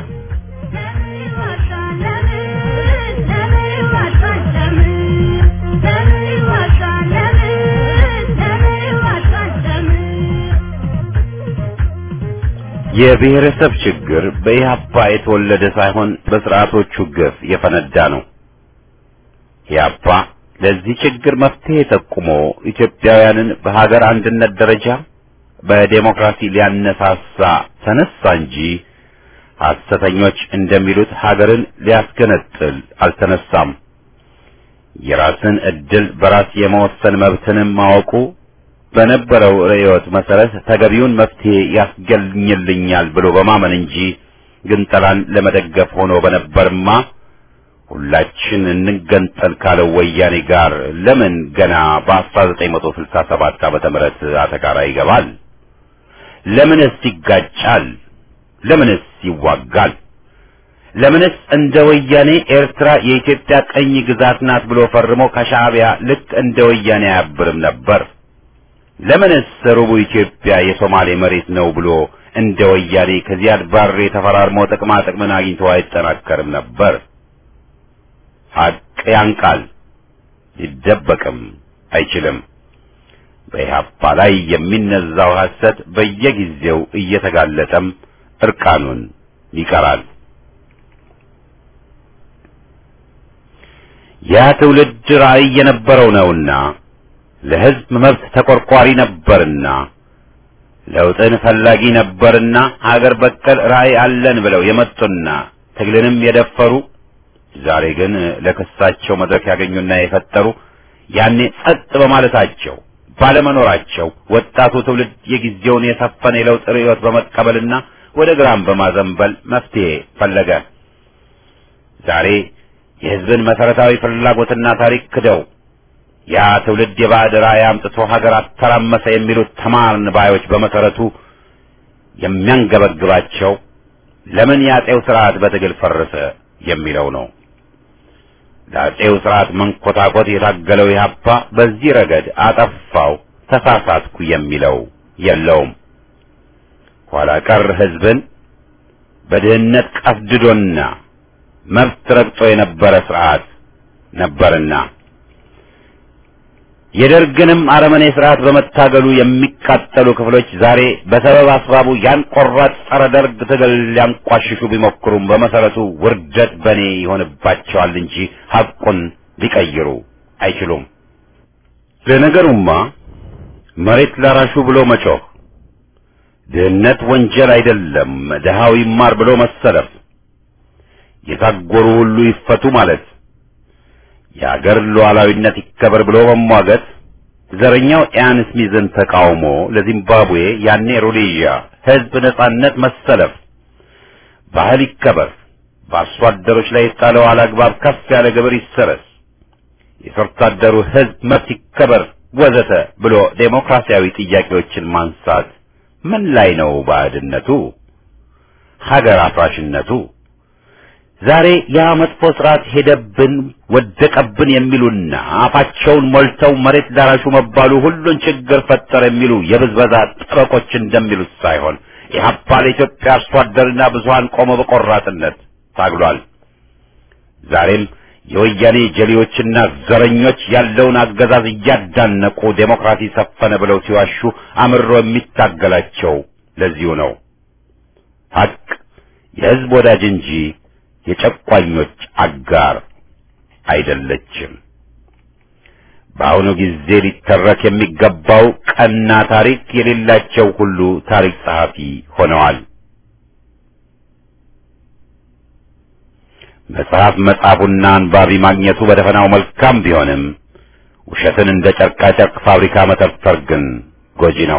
የብሔረሰብ ችግር በኢህአፓ የተወለደ ሳይሆን በስርዓቶቹ ግፍ የፈነዳ ነው። ኢህአፓ ለዚህ ችግር መፍትሄ ጠቁሞ ኢትዮጵያውያንን በሀገር አንድነት ደረጃ በዴሞክራሲ ሊያነሳሳ ተነሳ እንጂ ሐሰተኞች እንደሚሉት ሀገርን ሊያስገነጥል አልተነሳም። የራስን እድል በራስ የመወሰን መብትንም ማወቁ በነበረው ርዕዮት መሰረት ተገቢውን መፍትሄ ያስገኝልኛል ብሎ በማመን እንጂ ግንጠላን ለመደገፍ ሆኖ በነበርማ ሁላችን እንገንጠል ካለው ወያኔ ጋር ለምን ገና በአስራ ዘጠኝ መቶ ስልሳ ሰባት ዓመተ ምህረት አተካራ ይገባል? ለምንስ ይጋጫል? ለምንስ ይዋጋል? ለምንስ እንደ ወያኔ ኤርትራ የኢትዮጵያ ቀኝ ግዛት ናት ብሎ ፈርሞ ከሻዕቢያ ልክ እንደ ወያኔ አያብርም ነበር? ለምንስ ሩቡ ኢትዮጵያ የሶማሌ መሬት ነው ብሎ እንደ ወያኔ ከዚያድ ባሬ ተፈራርሞ ጥቅማ ጥቅምን አግኝቶ አይጠናከርም ነበር? ሐቅ ያንቃል፣ ሊደበቅም አይችልም። በኢህአፓ ላይ የሚነዛው ሐሰት በየጊዜው እየተጋለጠም እርቃኑን ይቀራል። ያ ትውልድ ራዕይ የነበረው ነውና ለሕዝብ መብት ተቆርቋሪ ነበርና ለውጥን ፈላጊ ነበርና ሀገር በቀል ራዕይ አለን ብለው የመጡና ትግልንም የደፈሩ ዛሬ ግን ለክሳቸው መድረክ ያገኙና የፈጠሩ ያኔ ጸጥ በማለታቸው ባለመኖራቸው ወጣቱ ትውልድ የጊዜውን የሰፈነ የለውጥ ርዕዮት በመቀበልና ወደ ግራም በማዘንበል መፍትሄ ፈለገ። ዛሬ የሕዝብን መሰረታዊ ፍላጎትና ታሪክ ክደው ያ ትውልድ የባዕድ ራዕይ አምጥቶ ሀገር አተራመሰ የሚሉት ተማርን ባዮች በመሰረቱ የሚያንገበግባቸው ለምን ያጤው ስርዓት በትግል ፈረሰ የሚለው ነው። ለአጤው ስርዓት መንኮታኮት የታገለው ኢህአፓ በዚህ ረገድ አጠፋው፣ ተሳሳትኩ የሚለው የለውም። ኋላ ቀር ሕዝብን በድህነት ቀፍድዶና መብት ረግጦ የነበረ ስርዓት ነበርና የደርግንም አረመኔ ስርዓት በመታገሉ የሚቃጠሉ ክፍሎች ዛሬ በሰበብ አስባቡ ያን ቆራጥ ጸረ ደርግ ትግል ሊያንቋሽሹ ቢሞክሩም በመሰረቱ ውርደት በኔ ይሆንባቸዋል እንጂ ሐቁን ሊቀይሩ አይችሉም። ለነገሩማ መሬት ላራሹ ብሎ መጮህ፣ ድህነት ወንጀል አይደለም ድሃው ይማር ብሎ መሰለፍ፣ የታጎሩ ሁሉ ይፈቱ ማለት፣ የአገር ሉዓላዊነት ይከበር ብሎ መሟገት፣ ዘረኛው ኢያን ስሚዝን ተቃውሞ ለዚምባብዌ ያኔ ሮዴዥያ ሕዝብ ነጻነት መሰለፍ፣ ባህል ይከበር፣ በአርሶ አደሮች ላይ የጣለው አላግባብ ከፍ ያለ ግብር ይሰረዝ የሰርቶ አደሩ ሕዝብ መብት ይከበር ወዘተ ብሎ ዴሞክራሲያዊ ጥያቄዎችን ማንሳት ምን ላይ ነው ባዕድነቱ? ሀገር አፍራሽነቱ? ዛሬ ያ መጥፎ ስርዓት ሄደብን ወደቀብን የሚሉና አፋቸውን ሞልተው መሬት ዳራሹ መባሉ ሁሉን ችግር ፈጠረ የሚሉ የብዝበዛ ጠበቆች እንደሚሉት ሳይሆን ኢህአፓ ለኢትዮጵያ አርሶ አደርና ብዙሃን ቆሞ በቆራጥነት ታግሏል። ዛሬም የወያኔ ጀሌዎችና ዘረኞች ያለውን አገዛዝ እያዳነቁ ዴሞክራሲ ሰፈነ ብለው ሲዋሹ አምሮ የሚታገላቸው ለዚሁ ነው። ሀቅ የሕዝብ ወዳጅ እንጂ የጨቋኞች አጋር አይደለችም። በአሁኑ ጊዜ ሊተረክ የሚገባው ቀና ታሪክ የሌላቸው ሁሉ ታሪክ ጸሐፊ ሆነዋል። መጽሐፍ መጻፉና አንባቢ ማግኘቱ በደፈናው መልካም ቢሆንም ውሸትን እንደ ጨርቃ ጨርቅ ፋብሪካ መተርተር ግን ጎጂ ነው።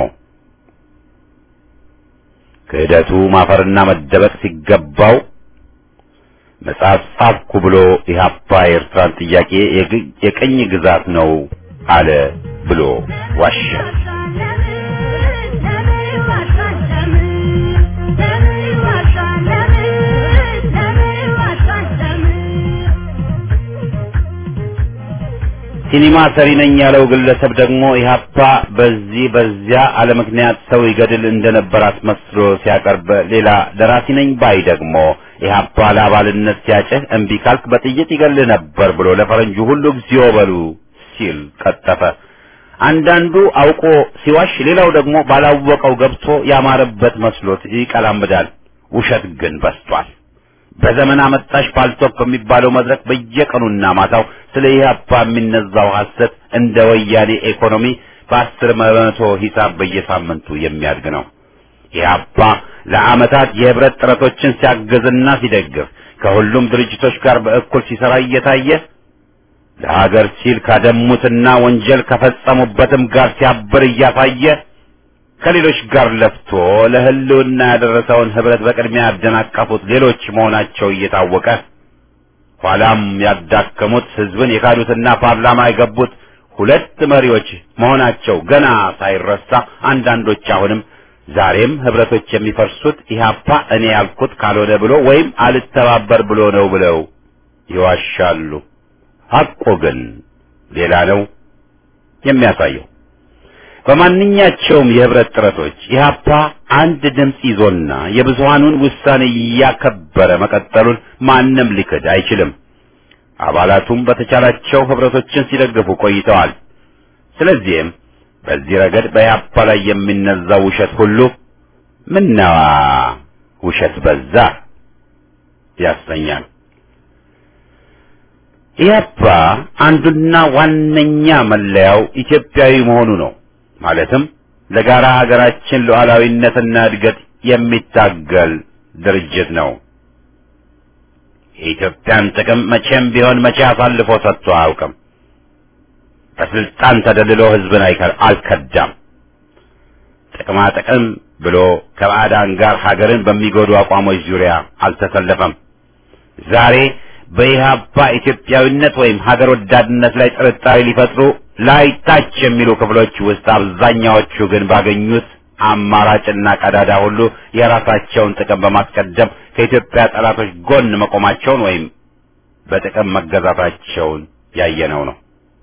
ክህደቱ ማፈርና መደበቅ ሲገባው መጽሐፍ ጻፍኩ ብሎ ኢህአፓ የኤርትራን ጥያቄ የቅኝ ግዛት ነው አለ ብሎ ዋሸ። ሲኒማ ሰሪ ነኝ ያለው ግለሰብ ደግሞ ኢህአፓ በዚህ በዚያ አለ ምክንያት ሰው ይገድል እንደነበር አስመስሎ ሲያቀርብ፣ ሌላ ደራሲ ነኝ ባይ ደግሞ ኢህአፓ ለአባልነት ሲያጭህ እምቢ ካልክ በጥይት ይገልህ ነበር ብሎ ለፈረንጁ ሁሉ እግዚኦ በሉ ሲል ቀጠፈ። አንዳንዱ አውቆ ሲዋሽ፣ ሌላው ደግሞ ባላወቀው ገብቶ ያማረበት መስሎት ይቀላምዳል። ውሸት ግን በስቷል። በዘመን አመጣሽ ፓልቶክ በሚባለው መድረክ በየቀኑና ማታው ስለ ኢህአፓ የሚነዛው ሐሰት እንደ ወያኔ ኢኮኖሚ በአስር በመቶ ሂሳብ በየሳምንቱ የሚያድግ ነው። ኢህአፓ ለዓመታት የህብረት ጥረቶችን ሲያገዝና ሲደግፍ ከሁሉም ድርጅቶች ጋር በእኩል ሲሰራ እየታየ ለሀገር ሲል ካደሙትና ወንጀል ከፈጸሙበትም ጋር ሲያብር እያሳየ ከሌሎች ጋር ለፍቶ ለህልውና ያደረሰውን ህብረት በቅድሚያ ያደናቀፉት ሌሎች መሆናቸው እየታወቀ ኋላም ያዳከሙት ህዝብን የካዱትና ፓርላማ የገቡት ሁለት መሪዎች መሆናቸው ገና ሳይረሳ አንዳንዶች አሁንም ዛሬም ህብረቶች የሚፈርሱት ኢህአፓ እኔ ያልኩት ካልሆነ ብሎ ወይም አልተባበር ብሎ ነው ብለው ይዋሻሉ። ሐቁ ግን ሌላ ነው የሚያሳየው። በማንኛቸውም የህብረት ጥረቶች ኢህአፓ አንድ ድምፅ ይዞና የብዙሃኑን ውሳኔ እያከበረ መቀጠሉን ማንም ሊክድ አይችልም። አባላቱም በተቻላቸው ህብረቶችን ሲደግፉ ቆይተዋል። ስለዚህም በዚህ ረገድ በኢህአፓ ላይ የሚነዛው ውሸት ሁሉ ምነዋ ውሸት በዛ ያሰኛል። ኢህአፓ አንዱና ዋነኛ መለያው ኢትዮጵያዊ መሆኑ ነው። ማለትም ለጋራ ሀገራችን ሉዓላዊነትና እድገት የሚታገል ድርጅት ነው። የኢትዮጵያን ጥቅም መቼም ቢሆን መቼ አሳልፎ ሰጥቶ አያውቅም። በስልጣን ተደልሎ ህዝብን አልከዳም። ጥቅማ ጥቅም ብሎ ከባዕዳን ጋር ሀገርን በሚጎዱ አቋሞች ዙሪያ አልተሰለፈም። ዛሬ በኢህአፓ ኢትዮጵያዊነት ወይም ሀገር ወዳድነት ላይ ጥርጣሬ ሊፈጥሩ ላይ ታች የሚሉ ክፍሎች ውስጥ አብዛኛዎቹ ግን ባገኙት አማራጭና ቀዳዳ ሁሉ የራሳቸውን ጥቅም በማስቀደም ከኢትዮጵያ ጠላቶች ጎን መቆማቸውን ወይም በጥቅም መገዛታቸውን ያየነው ነው።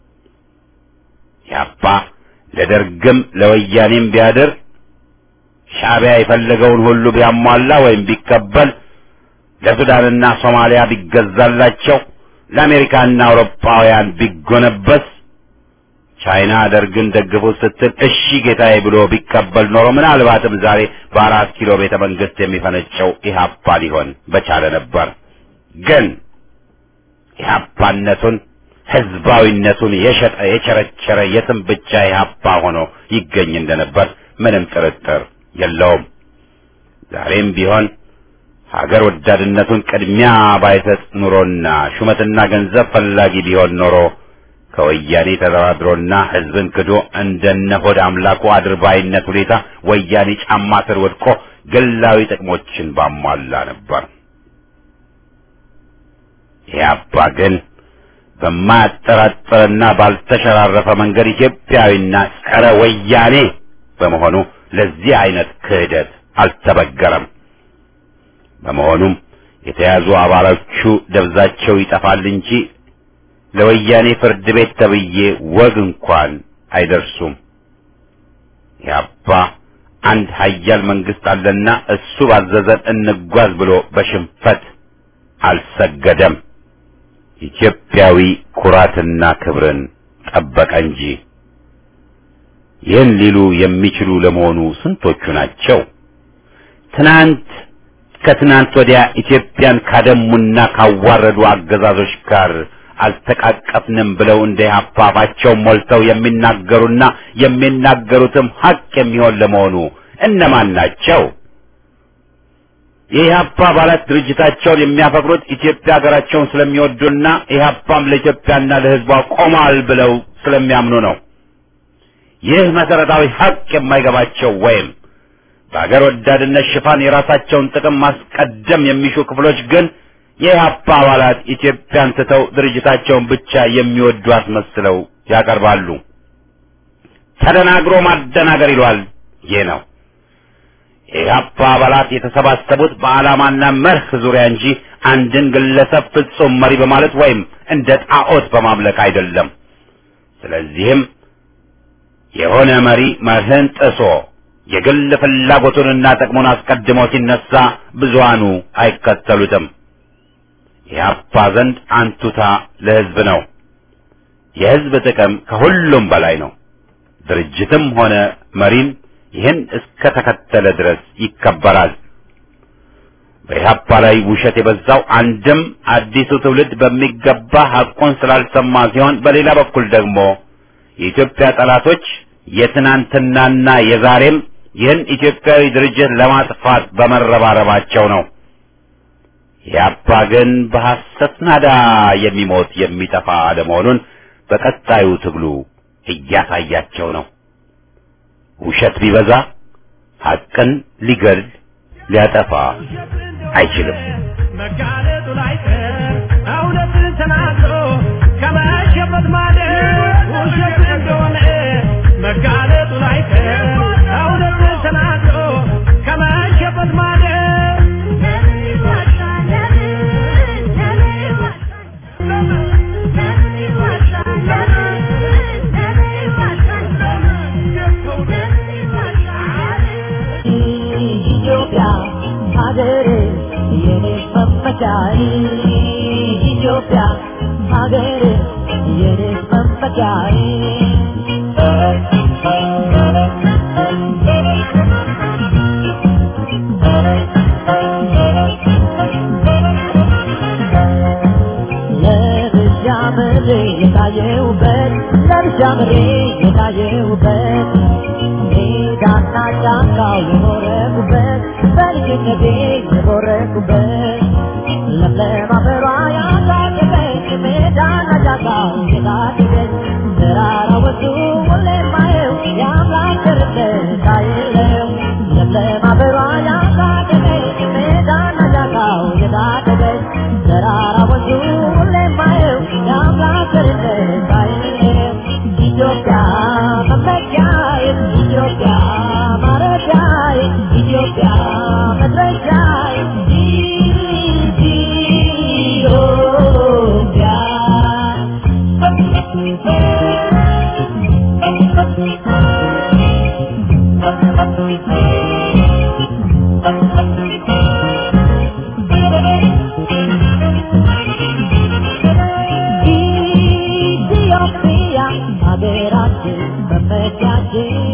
ኢህአፓ ለደርግም ለወያኔም ቢያድር ሻዕቢያ የፈለገውን ሁሉ ቢያሟላ ወይም ቢቀበል ለሱዳንና ሶማሊያ ቢገዛላቸው ለአሜሪካና አውሮፓውያን ቢጎነበስ ቻይና ደርግን ደግፉ ስትል እሺ ጌታዬ ብሎ ቢቀበል ኖሮ ምናልባትም ዛሬ በአራት ኪሎ ቤተ መንግስት የሚፈነጨው ኢህአፓ ሊሆን በቻለ ነበር። ግን ኢህአፓነቱን ህዝባዊነቱን የሸጠ የቸረቸረ የትም ብቻ ኢህአፓ ሆኖ ይገኝ እንደነበር ምንም ጥርጥር የለውም። ዛሬም ቢሆን ሀገር ወዳድነቱን ቅድሚያ ባይሰጥ ኑሮና ሹመትና ገንዘብ ፈላጊ ቢሆን ኖሮ ከወያኔ ተደራድሮና ህዝብን ክዶ እንደነ ሆድ አምላኩ አድርባይነት ሁኔታ ወያኔ ጫማ ስር ወድቆ ግላዊ ጥቅሞችን ባሟላ ነበር። ኢህአፓ ግን በማያጠራጥርና ባልተሸራረፈ መንገድ ኢትዮጵያዊና ጸረ ወያኔ በመሆኑ ለዚህ አይነት ክህደት አልተበገረም። በመሆኑም የተያዙ አባሎቹ ደብዛቸው ይጠፋል እንጂ ለወያኔ ፍርድ ቤት ተብዬ ወግ እንኳን አይደርሱም። ያባ አንድ ኃያል መንግስት አለና እሱ ባዘዘን እንጓዝ ብሎ በሽንፈት አልሰገደም። ኢትዮጵያዊ ኩራትና ክብርን ጠበቀ እንጂ። ይህን ሊሉ የሚችሉ ለመሆኑ ስንቶቹ ናቸው? ትናንት ከትናንት ወዲያ ኢትዮጵያን ካደሙና ካዋረዱ አገዛዞች ጋር አልተቃቀፍንም ብለው እንደ ሀፋፋቸው ሞልተው የሚናገሩና የሚናገሩትም ሀቅ የሚሆን ለመሆኑ እነማን ናቸው? የኢህአፓ አባላት ድርጅታቸውን የሚያፈቅሩት ኢትዮጵያ ሀገራቸውን ስለሚወዱና ኢህአፓም ለኢትዮጵያና ለሕዝቧ ቆሟል ብለው ስለሚያምኑ ነው። ይህ መሰረታዊ ሀቅ የማይገባቸው ወይም በአገር ወዳድነት ሽፋን የራሳቸውን ጥቅም ማስቀደም የሚሹ ክፍሎች ግን የኢህአፓ አባላት ኢትዮጵያን ትተው ድርጅታቸውን ብቻ የሚወዱ አስመስለው ያቀርባሉ። ተደናግሮ ማደናገር ይሏል። ይህ ነው። የኢህአፓ አባላት የተሰባሰቡት በዓላማና መርህ ዙሪያ እንጂ አንድን ግለሰብ ፍጹም መሪ በማለት ወይም እንደ ጣዖት በማምለክ አይደለም። ስለዚህም የሆነ መሪ መርህን ጥሶ የግል ፍላጎቱንና ጥቅሙን አስቀድሞ ሲነሳ ብዙሃኑ አይከተሉትም። የኢህአፓ ዘንድ አንቱታ ለሕዝብ ነው። የሕዝብ ጥቅም ከሁሉም በላይ ነው። ድርጅትም ሆነ መሪም ይህን እስከ ተከተለ ድረስ ይከበራል። በኢህአፓ ላይ ውሸት የበዛው አንድም አዲሱ ትውልድ በሚገባ ሐቁን ስላልሰማ ሲሆን፣ በሌላ በኩል ደግሞ የኢትዮጵያ ጠላቶች የትናንትናና የዛሬም ይህን ኢትዮጵያዊ ድርጅት ለማጥፋት በመረባረባቸው ነው። ኢህአፓ ግን በሐሰት ናዳ የሚሞት የሚጠፋ አለመሆኑን በቀጣዩ ትግሉ እያሳያቸው ነው። ውሸት ቢበዛ ሐቅን ሊገል ሊያጠፋ አይችልም። መጋለጡ ላይ እውነትን ተናግሮ ከመሸበት ማለት ውሸት እንደሆነ መጋለጡ ላይ እውነትን ተናግሮ ከመሸበት ማለት ኢትዮጵያ ሀገሬ የኔ መመኪያዬ ለብቻ ምድሬ የታየሁበት ለብቻ ምድሬ የታየሁበት ሜዳና ጫካው የኖረኩበት በልጅነቴ የኖረኩበት ለምለም አፈሯ ያሳደገች ሜዳና ጫካው የታደገች ተራራ ወንዙ ሁሌም ማየው የአምላክ ቸርነት አይለየው። ለምለም አፈሯ ያሳደገች ሜዳና ጫካው የታደገች ተራራ ወንዙ ሁሌም ማየው የአምላክ ቸርነት አይለየው። ኢትዮጵያ መመኪያዬ ኢትዮጵያ ማረፊያዬ ኢትዮጵያ መድረሻዬ ኢትዮጵያ ሀገራችን መመኪያችን